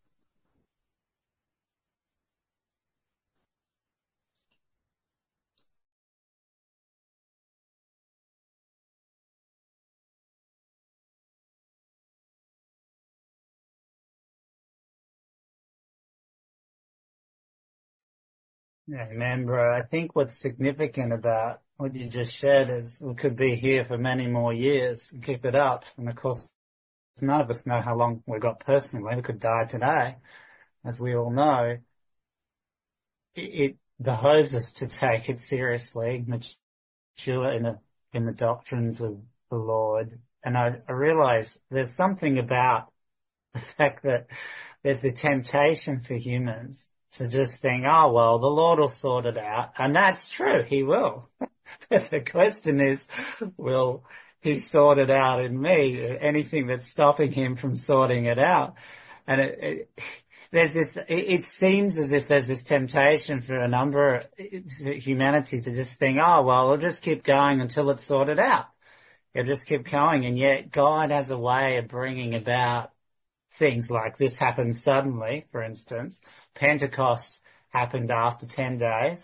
Amen, bro. I think what's significant about what you just shared is we could be here for many more years and keep it up. And of course, none of us know how long we've got personally. We could die today, as we all know. It, it behoves us to take it seriously, mature in the, in the doctrines of the Lord. And I, I realize there's something about the fact that there's the temptation for humans to just think, oh, well, the Lord will sort it out. And that's true. He will. But the question is, will he sort it out in me? Anything that's stopping him from sorting it out? And it, it, there's this, it, it seems as if there's this temptation for a number of humanity to just think, oh, well, we'll just keep going until it's sorted out. It'll just keep going. And yet God has a way of bringing about things like this happen suddenly, for instance. Pentecost happened after ten days.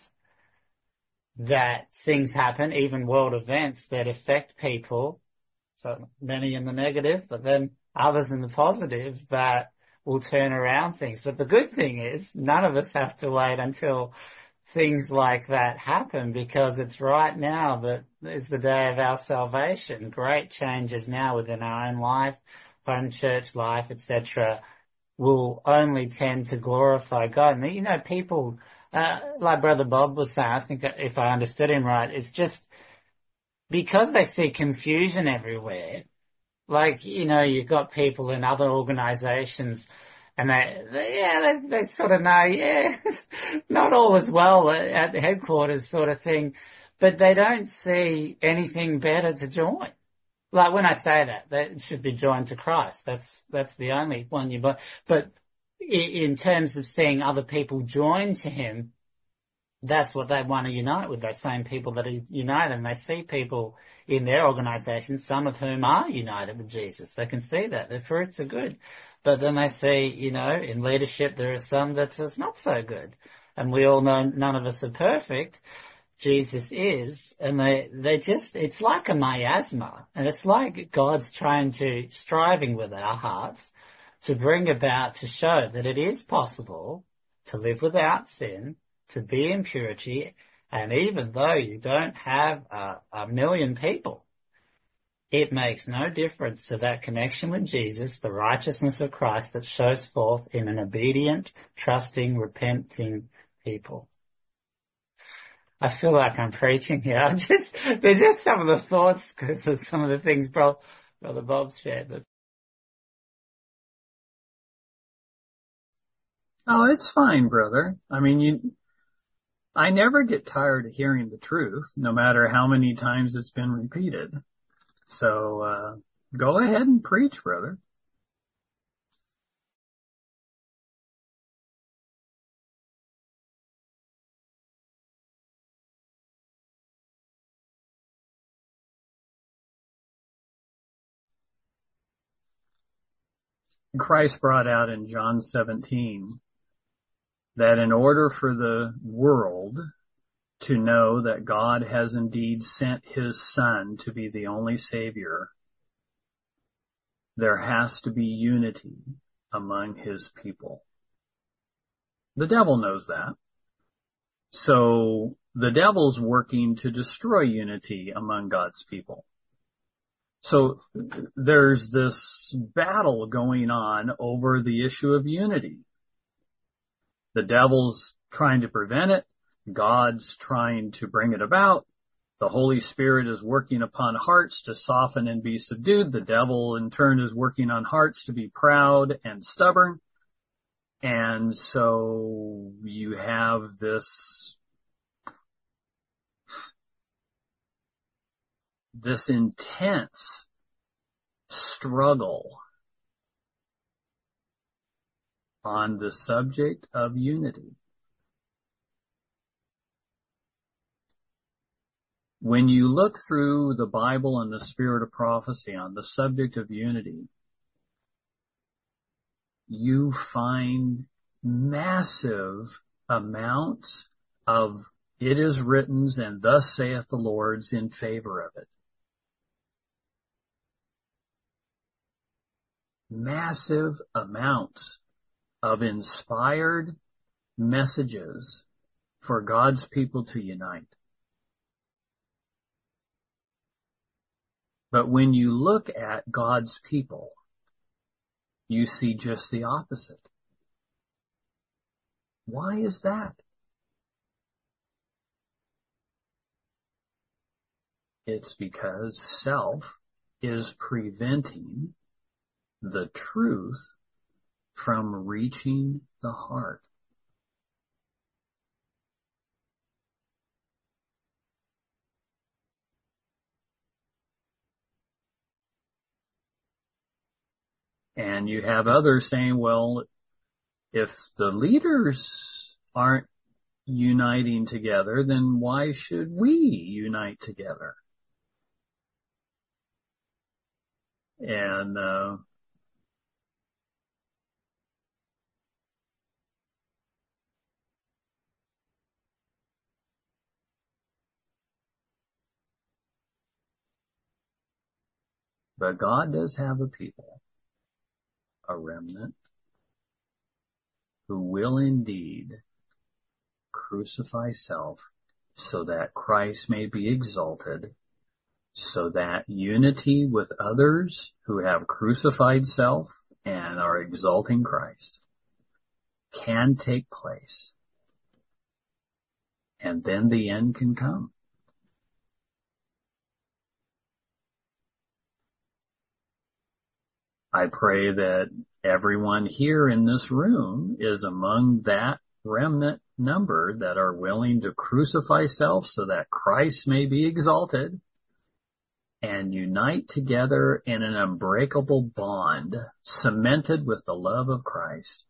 That things happen, even world events that affect people. So many in the negative, but then others in the positive that will turn around things. But the good thing is none of us have to wait until things like that happen, because it's right now that is the day of our salvation. Great changes now within our own life, home church life, et cetera, will only tend to glorify God. And, you know, people, uh, like Brother Bob was saying, I think if I understood him right, it's just because they see confusion everywhere. Like, you know, you've got people in other organizations and they, they yeah, they, they sort of know, yeah, not all is well at the headquarters sort of thing, but they don't see anything better to join. Like when I say that, that should be joined to Christ. That's, that's the only one you buy. But in terms of seeing other people join to him, that's what they want to unite with, those same people that are united. And they see people in their organization, some of whom are united with Jesus. They can see that. Their fruits are good. But then they see, you know, in leadership there are some that's just not so good. And we all know none of us are perfect. Jesus is, and they, they just, it's like a miasma, and it's like God's trying to, striving with our hearts to bring about, to show that it is possible to live without sin, to be in purity, And even though you don't have a, a million people, it makes no difference to that connection with Jesus, the righteousness of Christ that shows forth in an obedient, trusting, repenting people. I feel like I'm preaching here. I'm just, they're just some of the thoughts because of some of the things Brother Bob's shared. But Oh, it's fine, brother. I mean, you, I never get tired of hearing the truth, no matter how many times it's been repeated. So, uh, go ahead and preach, brother. Christ brought out in John seventeen that in order for the world to know that God has indeed sent his Son to be the only Savior, there has to be unity among his people. The devil knows that. So the devil's working to destroy unity among God's people. So there's this battle going on over the issue of unity. The devil's trying to prevent it. God's trying to bring it about. The Holy Spirit is working upon hearts to soften and be subdued. The devil, in turn, is working on hearts to be proud and stubborn. And so you have this, this intense struggle on the subject of unity. When you look through the Bible and the spirit of prophecy on the subject of unity, you find massive amounts of it is written and thus saith the Lord in favor of it. Massive amounts of inspired messages for God's people to unite. But when you look at God's people, you see just the opposite. Why is that? It's because self is preventing the truth from reaching the heart. And you have others saying, well, if the leaders aren't uniting together, then why should we unite together? And, uh, but God does have a people, a remnant, who will indeed crucify self so that Christ may be exalted, so that unity with others who have crucified self and are exalting Christ can take place. And then the end can come. I pray that everyone here in this room is among that remnant number that are willing to crucify self so that Christ may be exalted and unite together in an unbreakable bond cemented with the love of Christ,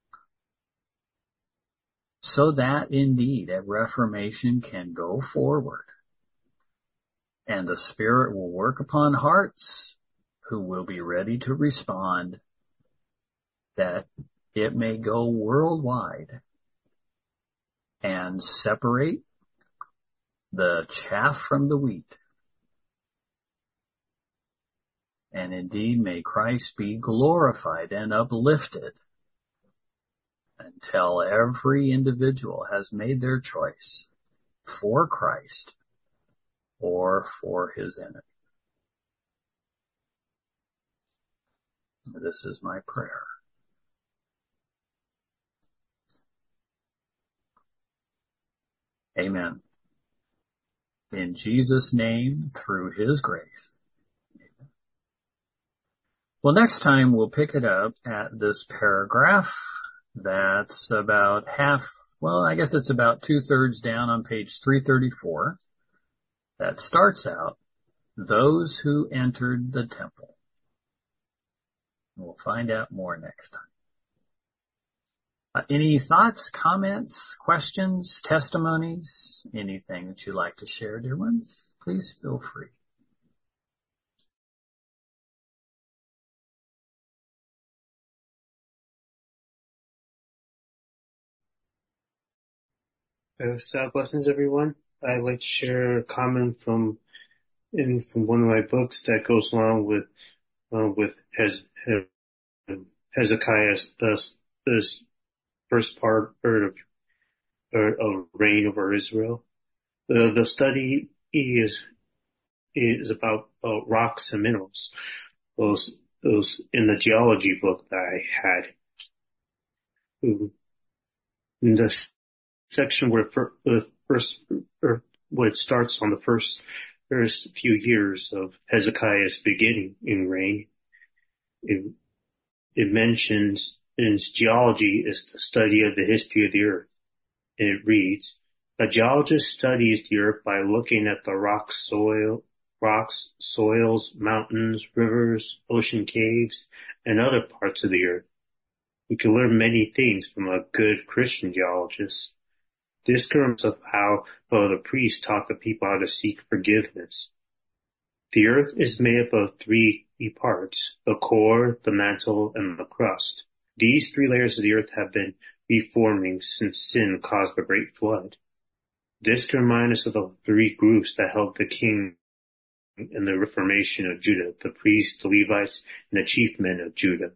so that indeed a reformation can go forward and the Spirit will work upon hearts who will be ready to respond, that it may go worldwide and separate the chaff from the wheat. And indeed may Christ be glorified and uplifted until every individual has made their choice for Christ or for his enemy. This is my prayer. Amen. In Jesus' name, through his grace. Amen. Well, next time we'll pick it up at this paragraph that's about half, well, I guess it's about two-thirds down on page three thirty-four. That starts out, those who entered the temple. We'll find out more next time. Uh, any thoughts, comments, questions, testimonies, anything that you'd like to share, dear ones? Please feel free. Uh, so blessings, everyone. I'd like to share a comment from in from one of my books that goes along with uh, with Hez, Hez, Hezekiah's uh, this first part of of reign over Israel. The the study is is about uh, rocks and minerals. Those those in the geology book that I had. In the section where for, the first or what starts on the first first few years of Hezekiah's beginning in reign, it, it mentions in geology is the study of the history of the earth. And it reads, a geologist studies the earth by looking at the rock soil, rocks, soils, mountains, rivers, ocean caves, and other parts of the earth. We can learn many things from a good Christian geologist. This comes of how uh, the priests taught the people how to seek forgiveness. The earth is made up of three parts, the core, the mantle, and the crust. These three layers of the earth have been reforming since sin caused the great flood. This can remind us of the three groups that helped the king in the reformation of Judah, the priests, the Levites, and the chief men of Judah.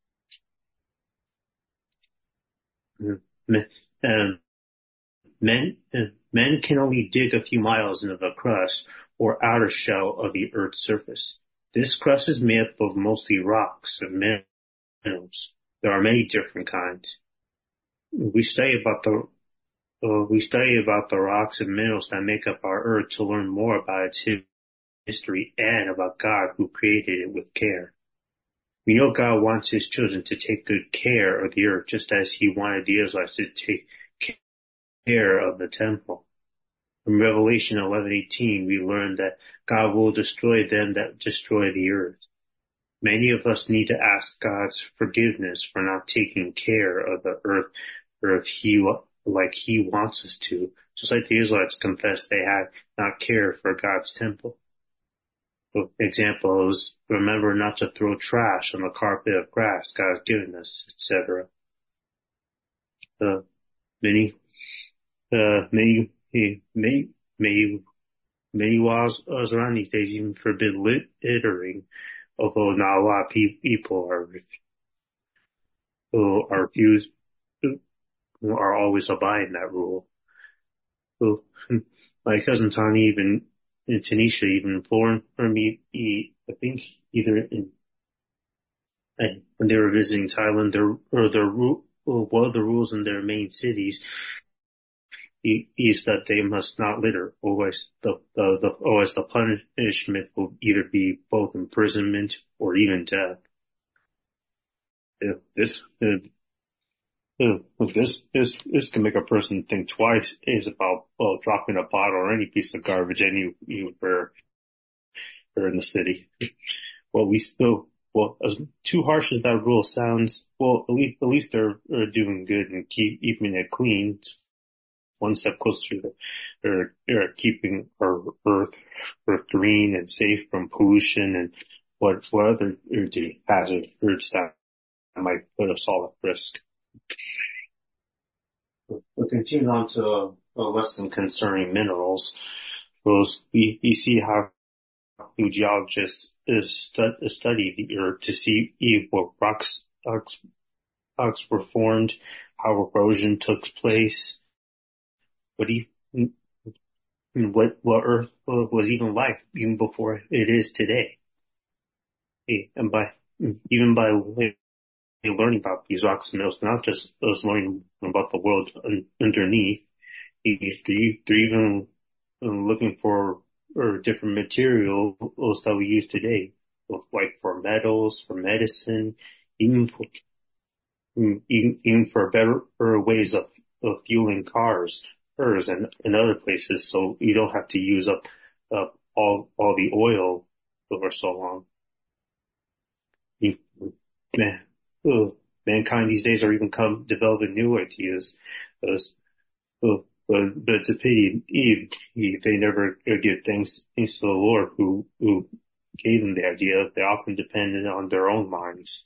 Um, men, uh, men can only dig a few miles into the crust or outer shell of the earth's surface. This crust is made up of mostly rocks and minerals. There are many different kinds. We study about the uh, we study about the rocks and minerals that make up our earth to learn more about its history and about God who created it with care. We know God wants his children to take good care of the earth just as he wanted the Israelites to take care of the temple. From Revelation eleven eighteen, we learn that God will destroy them that destroy the earth. Many of us need to ask God's forgiveness for not taking care of the earth, earth he, like he wants us to, just like the Israelites confessed they had not cared for God's temple. For example is remember not to throw trash on the carpet of grass God has given us, et cetera. Uh, many, uh, many, many, many, many laws around these days even forbid littering, although not a lot of people are are used are always abiding that rule. So, my cousin Tani even in Tanisha even informed me, I think either in when they were visiting Thailand, their or their rule, one of the rules in their main cities is that they must not litter. Otherwise, the the, the otherwise the punishment will either be both imprisonment or even death. If this if, if this this this can make a person think twice is about well dropping a bottle or any piece of garbage anywhere in the city. Well, we still well as too harsh as that rule sounds. Well, at least at least they're, they're doing good and keep keeping it clean. One step closer to they're, they're keeping our earth, earth green and safe from pollution and what, what other hazards that might put us all at risk. We'll continue on to a, a lesson concerning minerals. Those, we, we see how geologists stu- study the earth to see what rocks, rocks, rocks were formed, how erosion took place. But even, what what Earth was even like even before it is today. And by even by learning about these rocks and minerals, not just us learning about the world underneath, they're even looking for or different materials that we use today, like for metals, for medicine, even for even, even for better ways of, of fueling cars, cars and, and other places, so you don't have to use up up all all the oil for so long. You, man, oh, mankind these days are even come developing new ideas. As, oh, but, but it's a pity Eve, Eve, they never give thanks, thanks to the Lord who, who gave them the idea. They often depended on their own minds.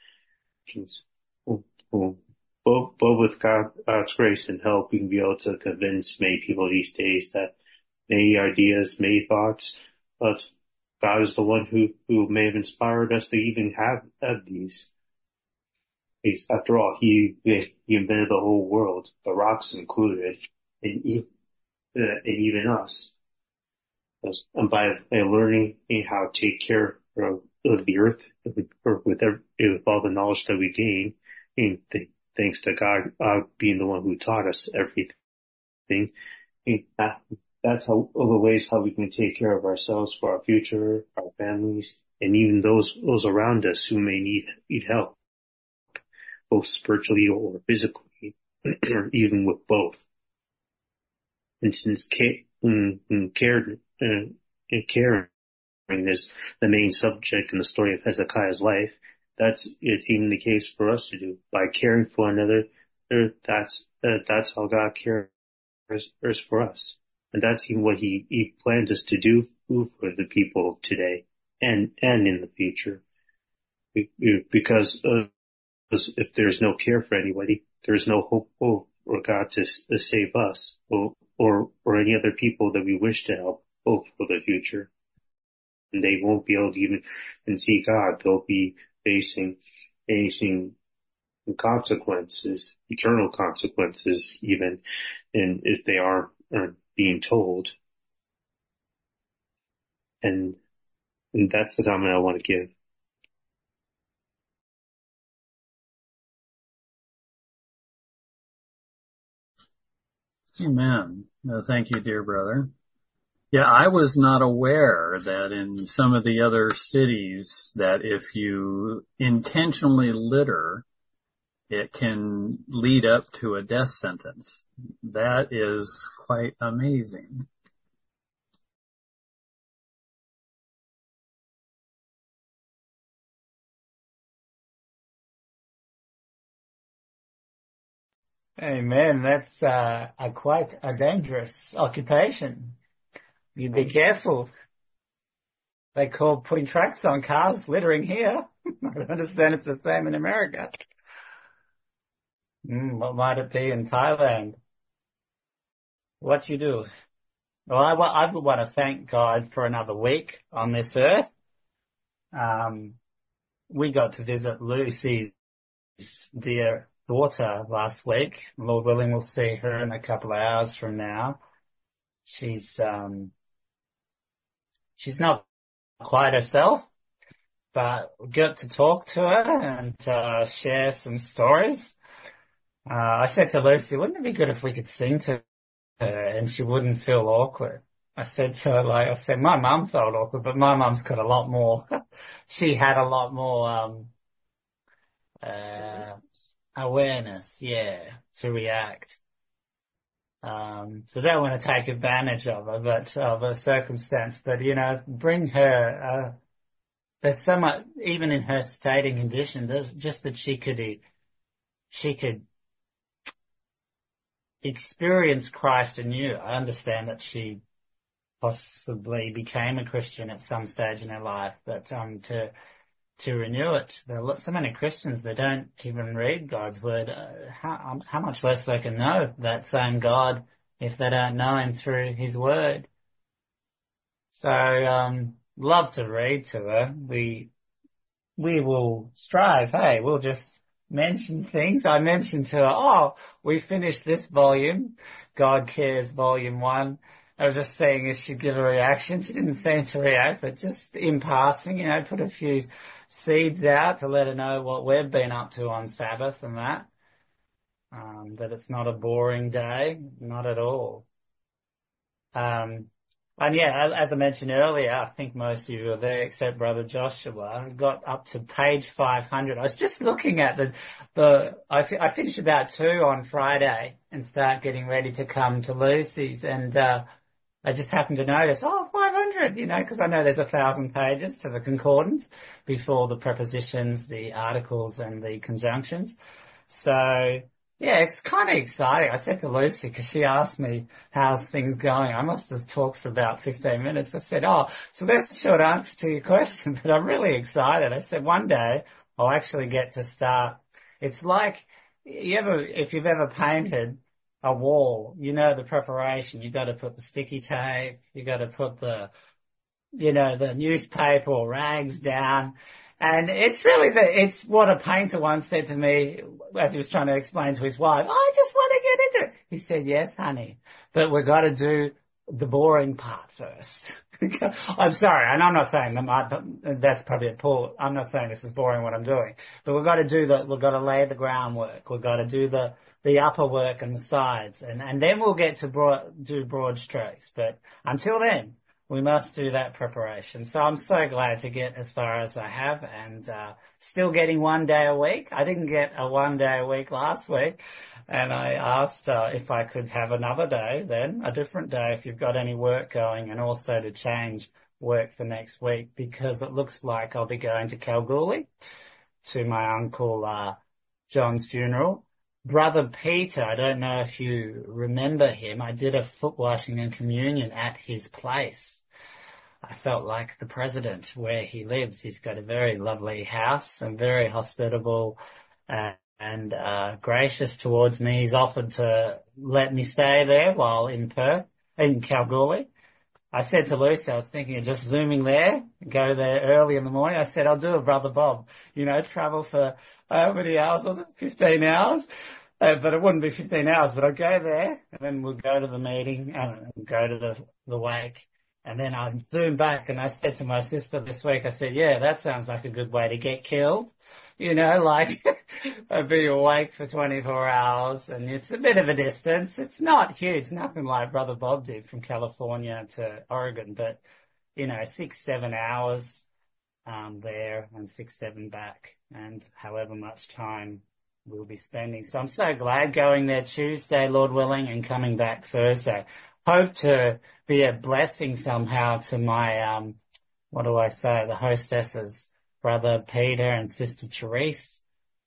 Oh, oh. But, but with God, God's grace and help, we can be able to convince many people these days that many ideas, many thoughts, uh, God is the one who, who may have inspired us to even have, have these. He's, after all, he, he invented the whole world, the rocks included, and, uh, and even us. And by, by learning how to take care of, of the earth, or with, every, with all the knowledge that we gain, and th- thanks to God uh, being the one who taught us everything, and that, that's how, all the ways how we can take care of ourselves for our future, our families, and even those those around us who may need need help, both spiritually or physically, or even with both. And since care, mm, mm, care, uh, caring is the main subject in the story of Hezekiah's life, that's it's even the case for us to do. By caring for another, that's uh, that's how God cares for us. And that's even what he, he plans us to do for the people of today and, and in the future. Because uh, if there's no care for anybody, there's no hope for God to, to save us or, or, or any other people that we wish to help hope for the future. And they won't be able to even and see God. They'll be facing, facing consequences, eternal consequences even, and if they are, aren't being told. And, and that's the comment I want to give. Amen. No, thank you, dear brother. Yeah, I was not aware that in some of the other cities that if you intentionally litter, it can lead up to a death sentence. That is quite amazing. Amen. That's uh, a quite a dangerous occupation. You be careful. They call putting tracks on cars littering here. I don't understand it's the same in America. Mm, what might it be in Thailand? What you do? Well, I, I would want to thank God for another week on this earth. Um, we got to visit Lucy's dear daughter last week. Lord willing, we'll see her in a couple of hours from now. She's, um, she's not quite herself, but we got to talk to her and, uh, share some stories. Uh, I said to Lucy, wouldn't it be good if we could sing to her and she wouldn't feel awkward? I said to her, like, I said, my mum felt awkward, but my mum's got a lot more, she had a lot more, um, uh, awareness, yeah, to react. Um, so don't want to take advantage of her, but of her circumstance, but, you know, bring her, uh, there's so much, even in her state and condition, just that she could, she could experience Christ anew. I understand that she possibly became a Christian at some stage in her life, but, um, to, to renew it. There are so many Christians that don't even read God's word. Uh, how, how much less they can know that same God if they don't know him through his word. So, um, love to read to her. We, we will strive. Hey, we'll just mention things. I mentioned to her, oh, we finished this volume, God Cares Volume one. I was just seeing if she'd give a reaction. She didn't seem to react, but just in passing, you know, put a few seeds out to let her know what we've been up to on Sabbath and that. Um, that it's not a boring day, not at all. Um, and yeah, as, as I mentioned earlier, I think most of you are there except Brother Joshua. I got up to page five hundred. I was just looking at the, the, I, I finished about two on Friday and start getting ready to come to Lucy's, and, uh, I just happened to notice, oh, five hundred, you know, because I know there's a thousand pages to the concordance before the prepositions, the articles and the conjunctions. So, yeah, it's kind of exciting. I said to Lucy, because she asked me, how's things going? I must have talked for about fifteen minutes. I said, oh, so that's a short answer to your question, but I'm really excited. I said, one day I'll actually get to start. It's like, you ever, if you've ever painted a wall, you know the preparation. You've got to put the sticky tape, you've got to put the, you know, the newspaper or rags down. And it's really the, it's what a painter once said to me as he was trying to explain to his wife, I just want to get into it. He said, yes, honey, but we've got to do the boring part first. I'm sorry, and I'm not saying that my, that's probably a poor, I'm not saying this is boring what I'm doing, but we've got to do the, we've got to lay the groundwork, we've got to do the, the upper work and the sides, and, and then we'll get to broad, do broad strokes. But until then, we must do that preparation. So I'm so glad to get as far as I have, and uh, still getting one day a week. I didn't get a one day a week last week, and I asked uh, if I could have another day then, a different day if you've got any work going, and also to change work for next week, because it looks like I'll be going to Kalgoorlie to my uncle uh, John's funeral. Brother Peter, I don't know if you remember him, I did a foot washing and communion at his place. I felt like the president where he lives. He's got a very lovely house and very hospitable uh, and uh, gracious towards me. He's offered to let me stay there while in Perth, in Kalgoorlie. I said to Lucy, I was thinking of just zooming there, go there early in the morning. I said, I'll do a Brother Bob, you know, travel for how many hours was it? fifteen hours? Uh, but it wouldn't be fifteen hours, but I'd go there and then we'll go to the meeting and go to the, the wake. And then I'd zoom back, and I said to my sister this week, I said, yeah, that sounds like a good way to get killed. You know, like I'd be awake for twenty-four hours, and it's a bit of a distance. It's not huge, nothing like Brother Bob did from California to Oregon, but, you know, six, seven hours um, there and six, seven back, and however much time we'll be spending. So I'm so glad going there Tuesday, Lord willing, and coming back Thursday. Hope to be a blessing somehow to my, um, what do I say, the hostesses, Brother Peter and Sister Therese.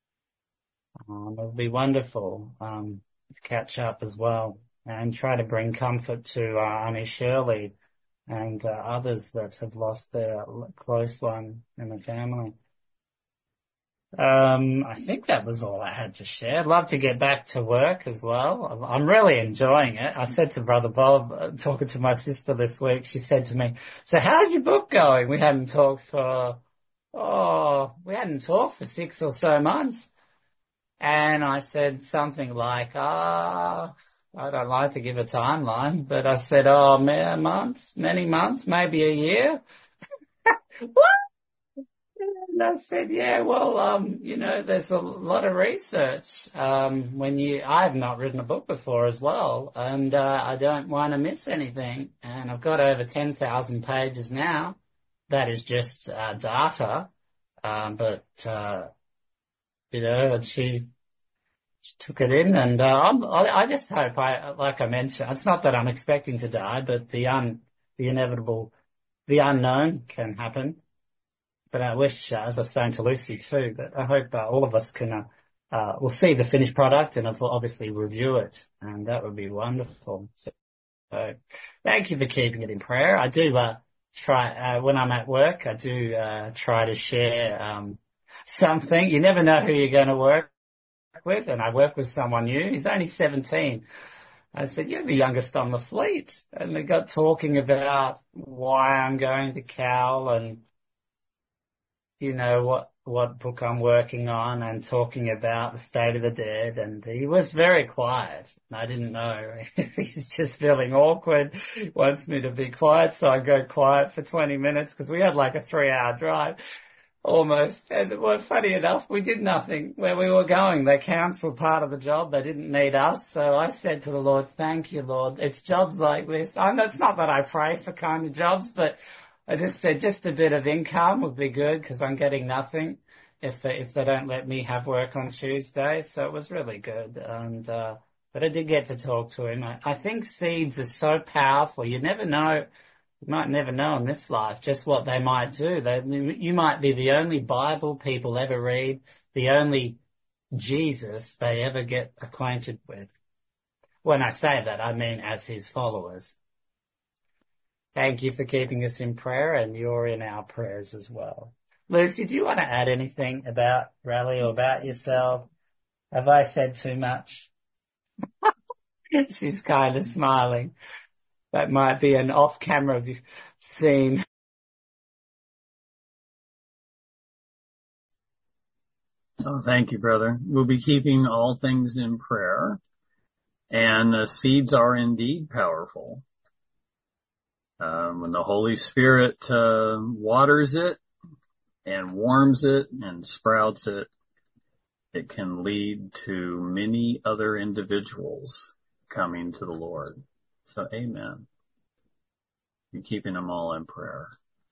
Um, it'll be wonderful um, to catch up as well and try to bring comfort to uh, Auntie Shirley and uh, others that have lost their close one in the family. Um, I think that was all I had to share. I'd love to get back to work as well. I'm really enjoying it. I said to Brother Bob, uh, talking to my sister this week, she said to me, so how's your book going? We hadn't talked for, oh, we hadn't talked for six or so months. And I said something like, ah, oh, I don't like to give a timeline, but I said, oh, many months, many months, maybe a year. What? And I said, yeah, well, um, you know, there's a lot of research. Um, when you, I've not written a book before as well, and uh, I don't want to miss anything. And I've got over ten thousand pages now. That is just uh, data. Um, but, uh, you know, and she, she took it in, and uh, I'm, I, I just hope, I, like I mentioned, it's not that I'm expecting to die, but the un, the inevitable, the unknown can happen. But I wish, uh, as I was saying to Lucy too, that I hope uh, all of us can, uh, uh, will see the finished product and obviously review it, and that would be wonderful. So, so thank you for keeping it in prayer. I do, uh, try, uh, when I'm at work, I do, uh, try to share, um, something. You never know who you're going to work with, and I work with someone new. He's only seventeen. I said, you're the youngest on the fleet. And they got talking about why I'm going to Cal and, you know, what, what book I'm working on and talking about the state of the dead, and he was very quiet. I didn't know. He's just feeling awkward, wants me to be quiet, so I go quiet for twenty minutes because we had like a three hour drive almost. And well, funny enough, we did nothing where we were going. They cancelled part of the job. They didn't need us. So I said to the Lord, thank you, Lord. It's jobs like this. I know it's not that I pray for kind of jobs, but I just said just a bit of income would be good because I'm getting nothing if they, if they don't let me have work on Tuesday. So it was really good. And, uh, but I did get to talk to him. I, I think seeds are so powerful. You never know. You might never know in this life just what they might do. They, you might be the only Bible people ever read, the only Jesus they ever get acquainted with. When I say that, I mean as his followers. Thank you for keeping us in prayer, and you're in our prayers as well. Lucy, do you want to add anything about Rally or about yourself? Have I said too much? She's kind of smiling. That might be an off-camera scene. Oh, thank you, brother. We'll be keeping all things in prayer, and the seeds are indeed powerful. Um, when the Holy Spirit uh, waters it and warms it and sprouts it, it can lead to many other individuals coming to the Lord. So amen. You're keeping them all in prayer.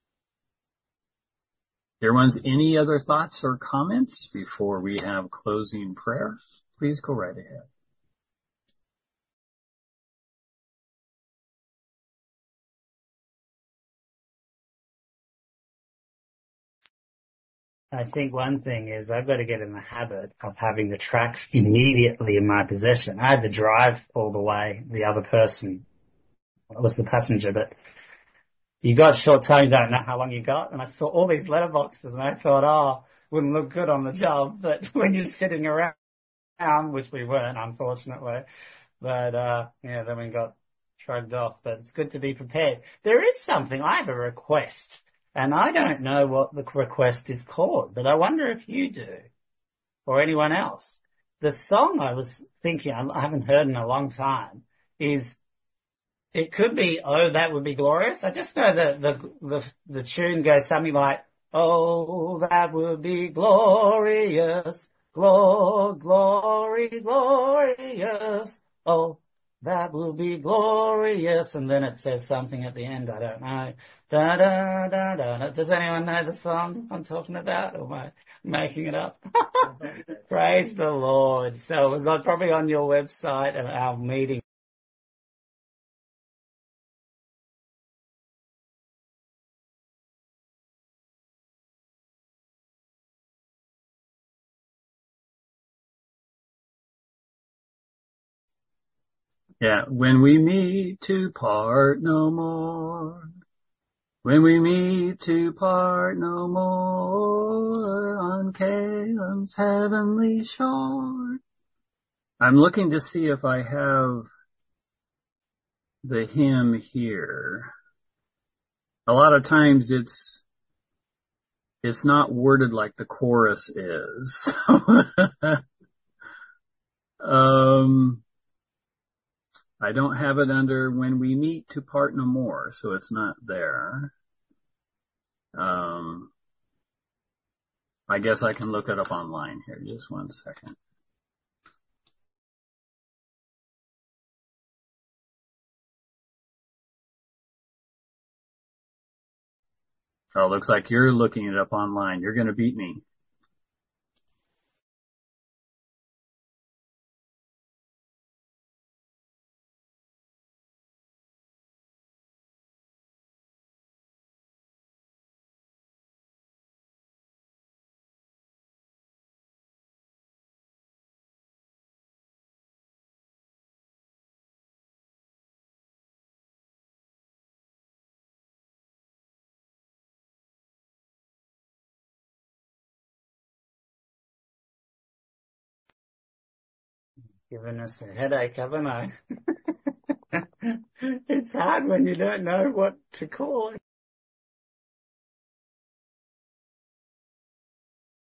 Dear ones, any other thoughts or comments before we have closing prayer? Please go right ahead. I think one thing is I've got to get in the habit of having the tracks immediately in my possession. I had to drive all the way. The other person was the passenger, but you got short time, you don't know how long you got. And I saw all these letterboxes and I thought, oh, wouldn't look good on the job. But when you're sitting around, which we weren't, unfortunately, but, uh, yeah, then we got shrugged off. But it's good to be prepared. There is something, I have a request. And I don't know what the request is called, but I wonder if you do or anyone else. The song I was thinking, I haven't heard in a long time, is, it could be, oh, that would be glorious. I just know that the, the, the tune goes something like, oh, that would be glorious, glor, glory, glorious, oh, that will be glorious. And then it says something at the end, I don't know. Da, da, da, da, da. Does anyone know the song I'm talking about, or am I making it up? Praise the Lord. So it was on, probably on your website and our meeting. Yeah, when we meet to part no more. When we meet to part no more on Calem's heavenly shore. I'm looking to see if I have the hymn here. A lot of times it's, it's not worded like the chorus is. um, I don't have it under when we meet to part no more, so it's not there. Um, I guess I can look it up online here. Just one second. Oh, it looks like you're looking it up online. You're going to beat me. Giving us a headache, haven't I? It's hard when you don't know what to call it.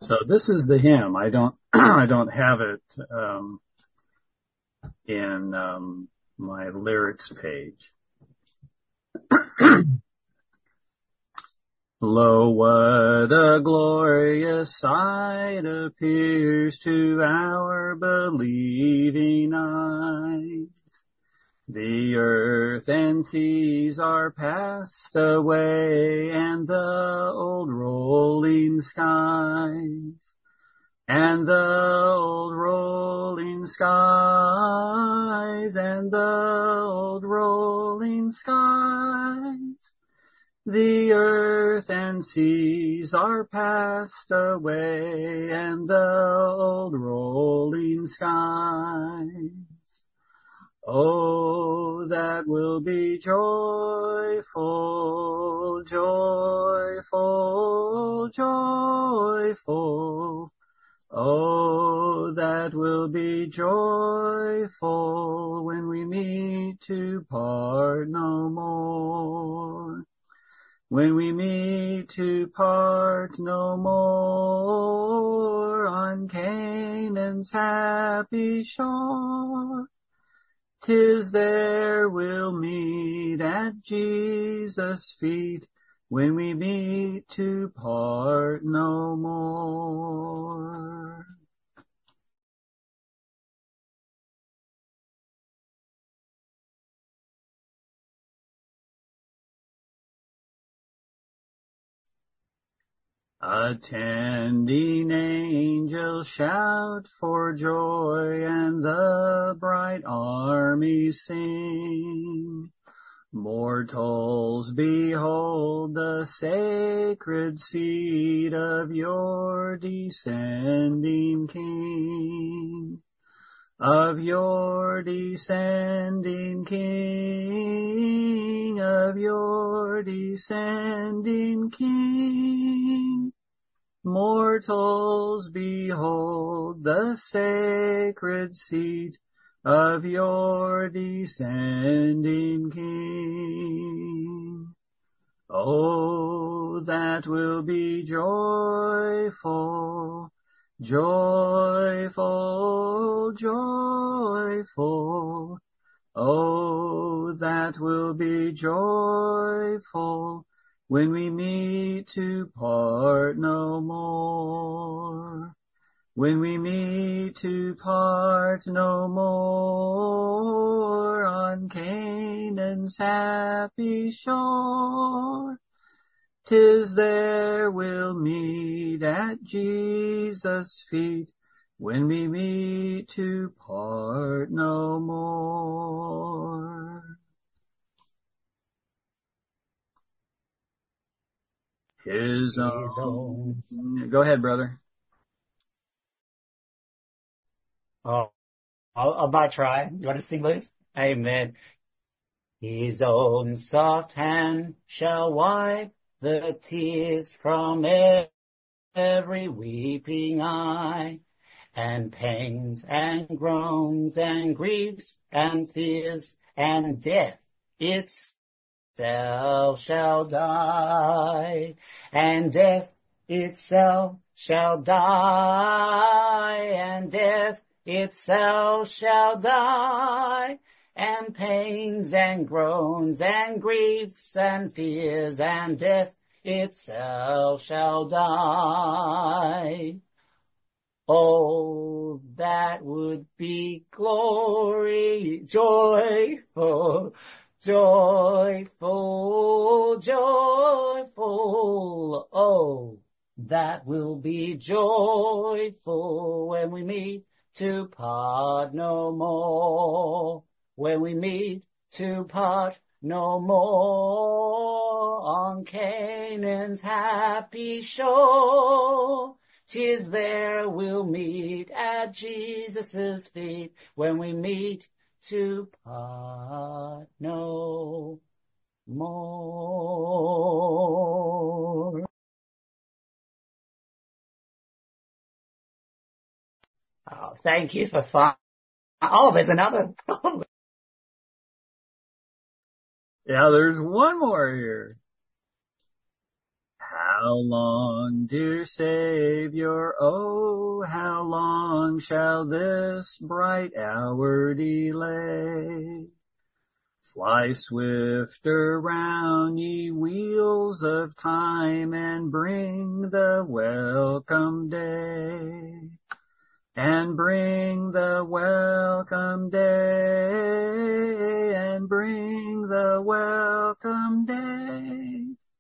So this is the hymn. I don't, I don't have it, um, in, um, my lyrics page. Lo, what a glorious sight appears to our believing eyes. The earth and seas are passed away, and the old rolling skies, and the old rolling skies, and the old rolling skies. The earth and seas are passed away, and the old rolling skies. Oh, that will be joyful, joyful, joyful. Oh, that will be joyful when we meet to part no more. When we meet to part no more on Canaan's happy shore. 'Tis there we'll meet at Jesus' feet, when we meet to part no more. Attending angels shout for joy, and the bright armies sing. Mortals, behold the sacred seed of your descending King. Of your descending King, of your descending King. Mortals, behold the sacred seat of your descending King. Oh, that will be joyful, joyful, joyful. Oh, that will be joyful when we meet to part no more. When we meet to part no more on Canaan's happy shore. 'Tis there we'll meet at Jesus' feet, when we meet to part no more. His own. Go ahead, brother. Oh, I'll, I'll might try. You want to sing, Liz? Amen. His own soft hand shall wipe the tears from every weeping eye, and pains and groans and griefs and fears and death itself shall die, and death itself shall die, and death itself shall die, and pains and groans and griefs and fears and death itself shall die. Oh, that would be glory, joyful, joyful, joyful. Oh, that will be joyful when we meet to part no more. When we meet to part no more on Canaan's happy shore. 'Tis there we'll meet at Jesus' feet, when we meet to part no more. Oh, thank you for fun. Oh, there's another. Yeah, there's one more here. How long, dear Savior, oh, how long shall this bright hour delay? Fly swifter round, ye wheels of time, and bring the welcome day. And bring the welcome day, and bring the welcome day.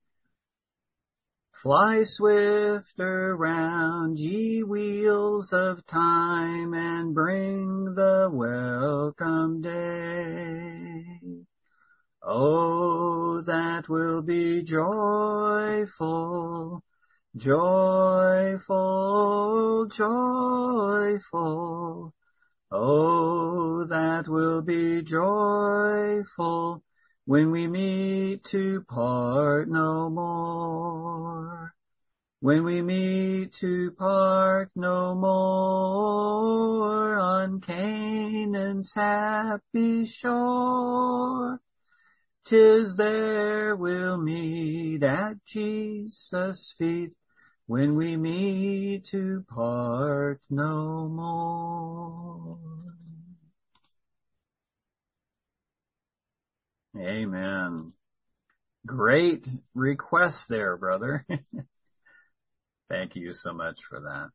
Fly swifter round, ye wheels of time, and bring the welcome day. Oh, that will be joyful, joyful, joyful. Oh, that will be joyful when we meet to part no more. When we meet to part no more on Canaan's happy shore. 'Tis there we'll meet at Jesus' feet, when we meet to part no more. Amen. Great request there, brother. Thank you so much for that.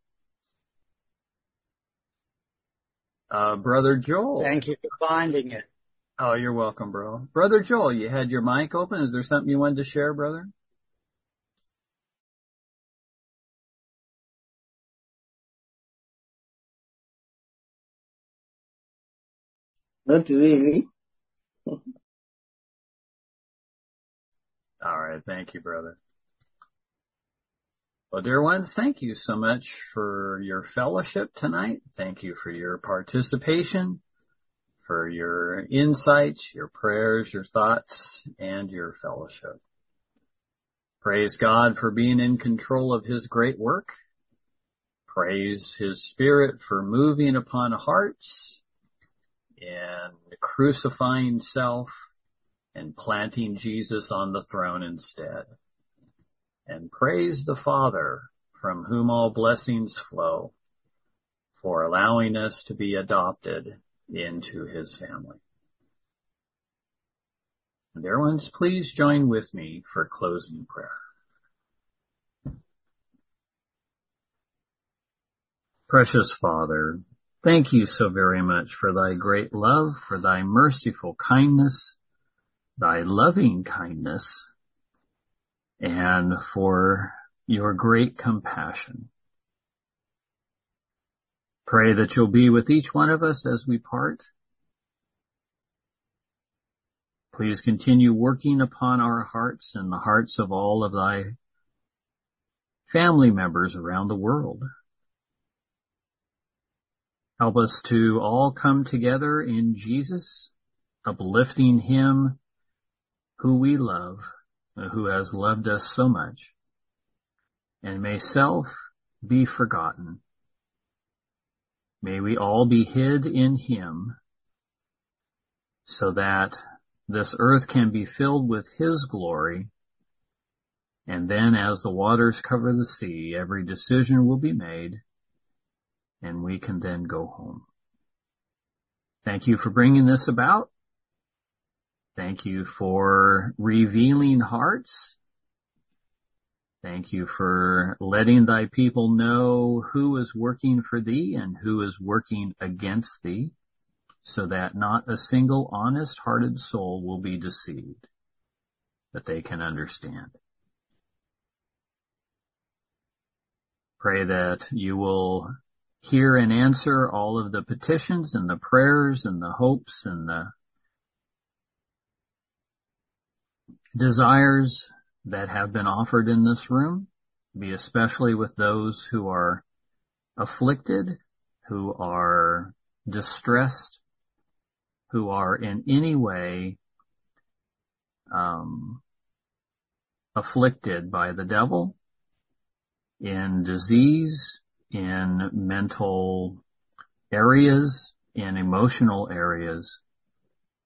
Uh, Brother Joel. Thank you for finding it. Oh, you're welcome, bro. Brother Joel, you had your mic open. Is there something you wanted to share, brother? Not really. All right. Thank you, brother. Well, dear ones, thank you so much for your fellowship tonight. Thank you for your participation, for your insights, your prayers, your thoughts, and your fellowship. Praise God for being in control of His great work. Praise His Spirit for moving upon hearts and crucifying self and planting Jesus on the throne instead. And praise the Father, from whom all blessings flow, for allowing us to be adopted into His family. And dear ones, please join with me for closing prayer. Precious Father, thank you so very much for thy great love, for thy merciful kindness, thy loving kindness, and for your great compassion. Pray that you'll be with each one of us as we part. Please continue working upon our hearts and the hearts of all of thy family members around the world. Help us to all come together in Jesus, uplifting Him who we love, who has loved us so much. And may self be forgotten. May we all be hid in Him, so that this earth can be filled with His glory. And then as the waters cover the sea, every decision will be made, and we can then go home. Thank you for bringing this about. Thank you for revealing hearts. Thank you for letting thy people know who is working for thee and who is working against thee, so that not a single honest-hearted soul will be deceived, that they can understand. Pray that you will hear and answer all of the petitions and the prayers and the hopes and the desires that have been offered in this room, be especially with those who are afflicted, who are distressed, who are in any way um, afflicted by the devil, in disease, in mental areas, in emotional areas.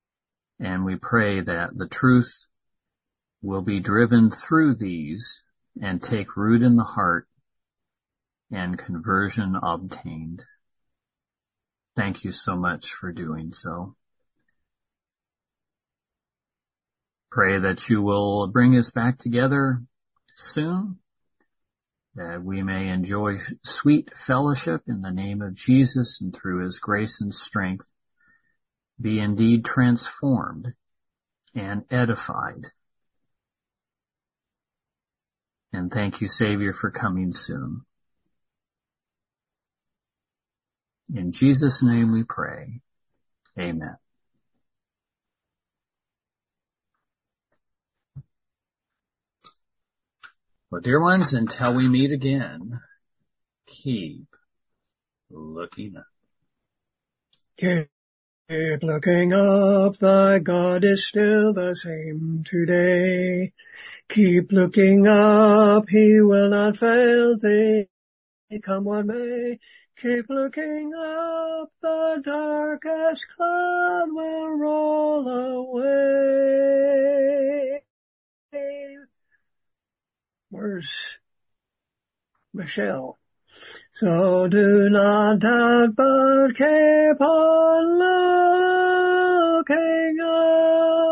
And we pray that the truth will be driven through these and take root in the heart and conversion obtained. Thank you so much for doing so. Pray that you will bring us back together soon, that we may enjoy sweet fellowship in the name of Jesus, and through his grace and strength be indeed transformed and edified. And thank you, Savior, for coming soon. In Jesus' name we pray. Amen. Well, dear ones, until we meet again, keep looking up. Keep looking up, thy God is still the same today. Keep looking up, he will not fail thee, come what may. Keep looking up, the darkest cloud will roll away. Where's Michelle? So do not doubt, but keep on looking up.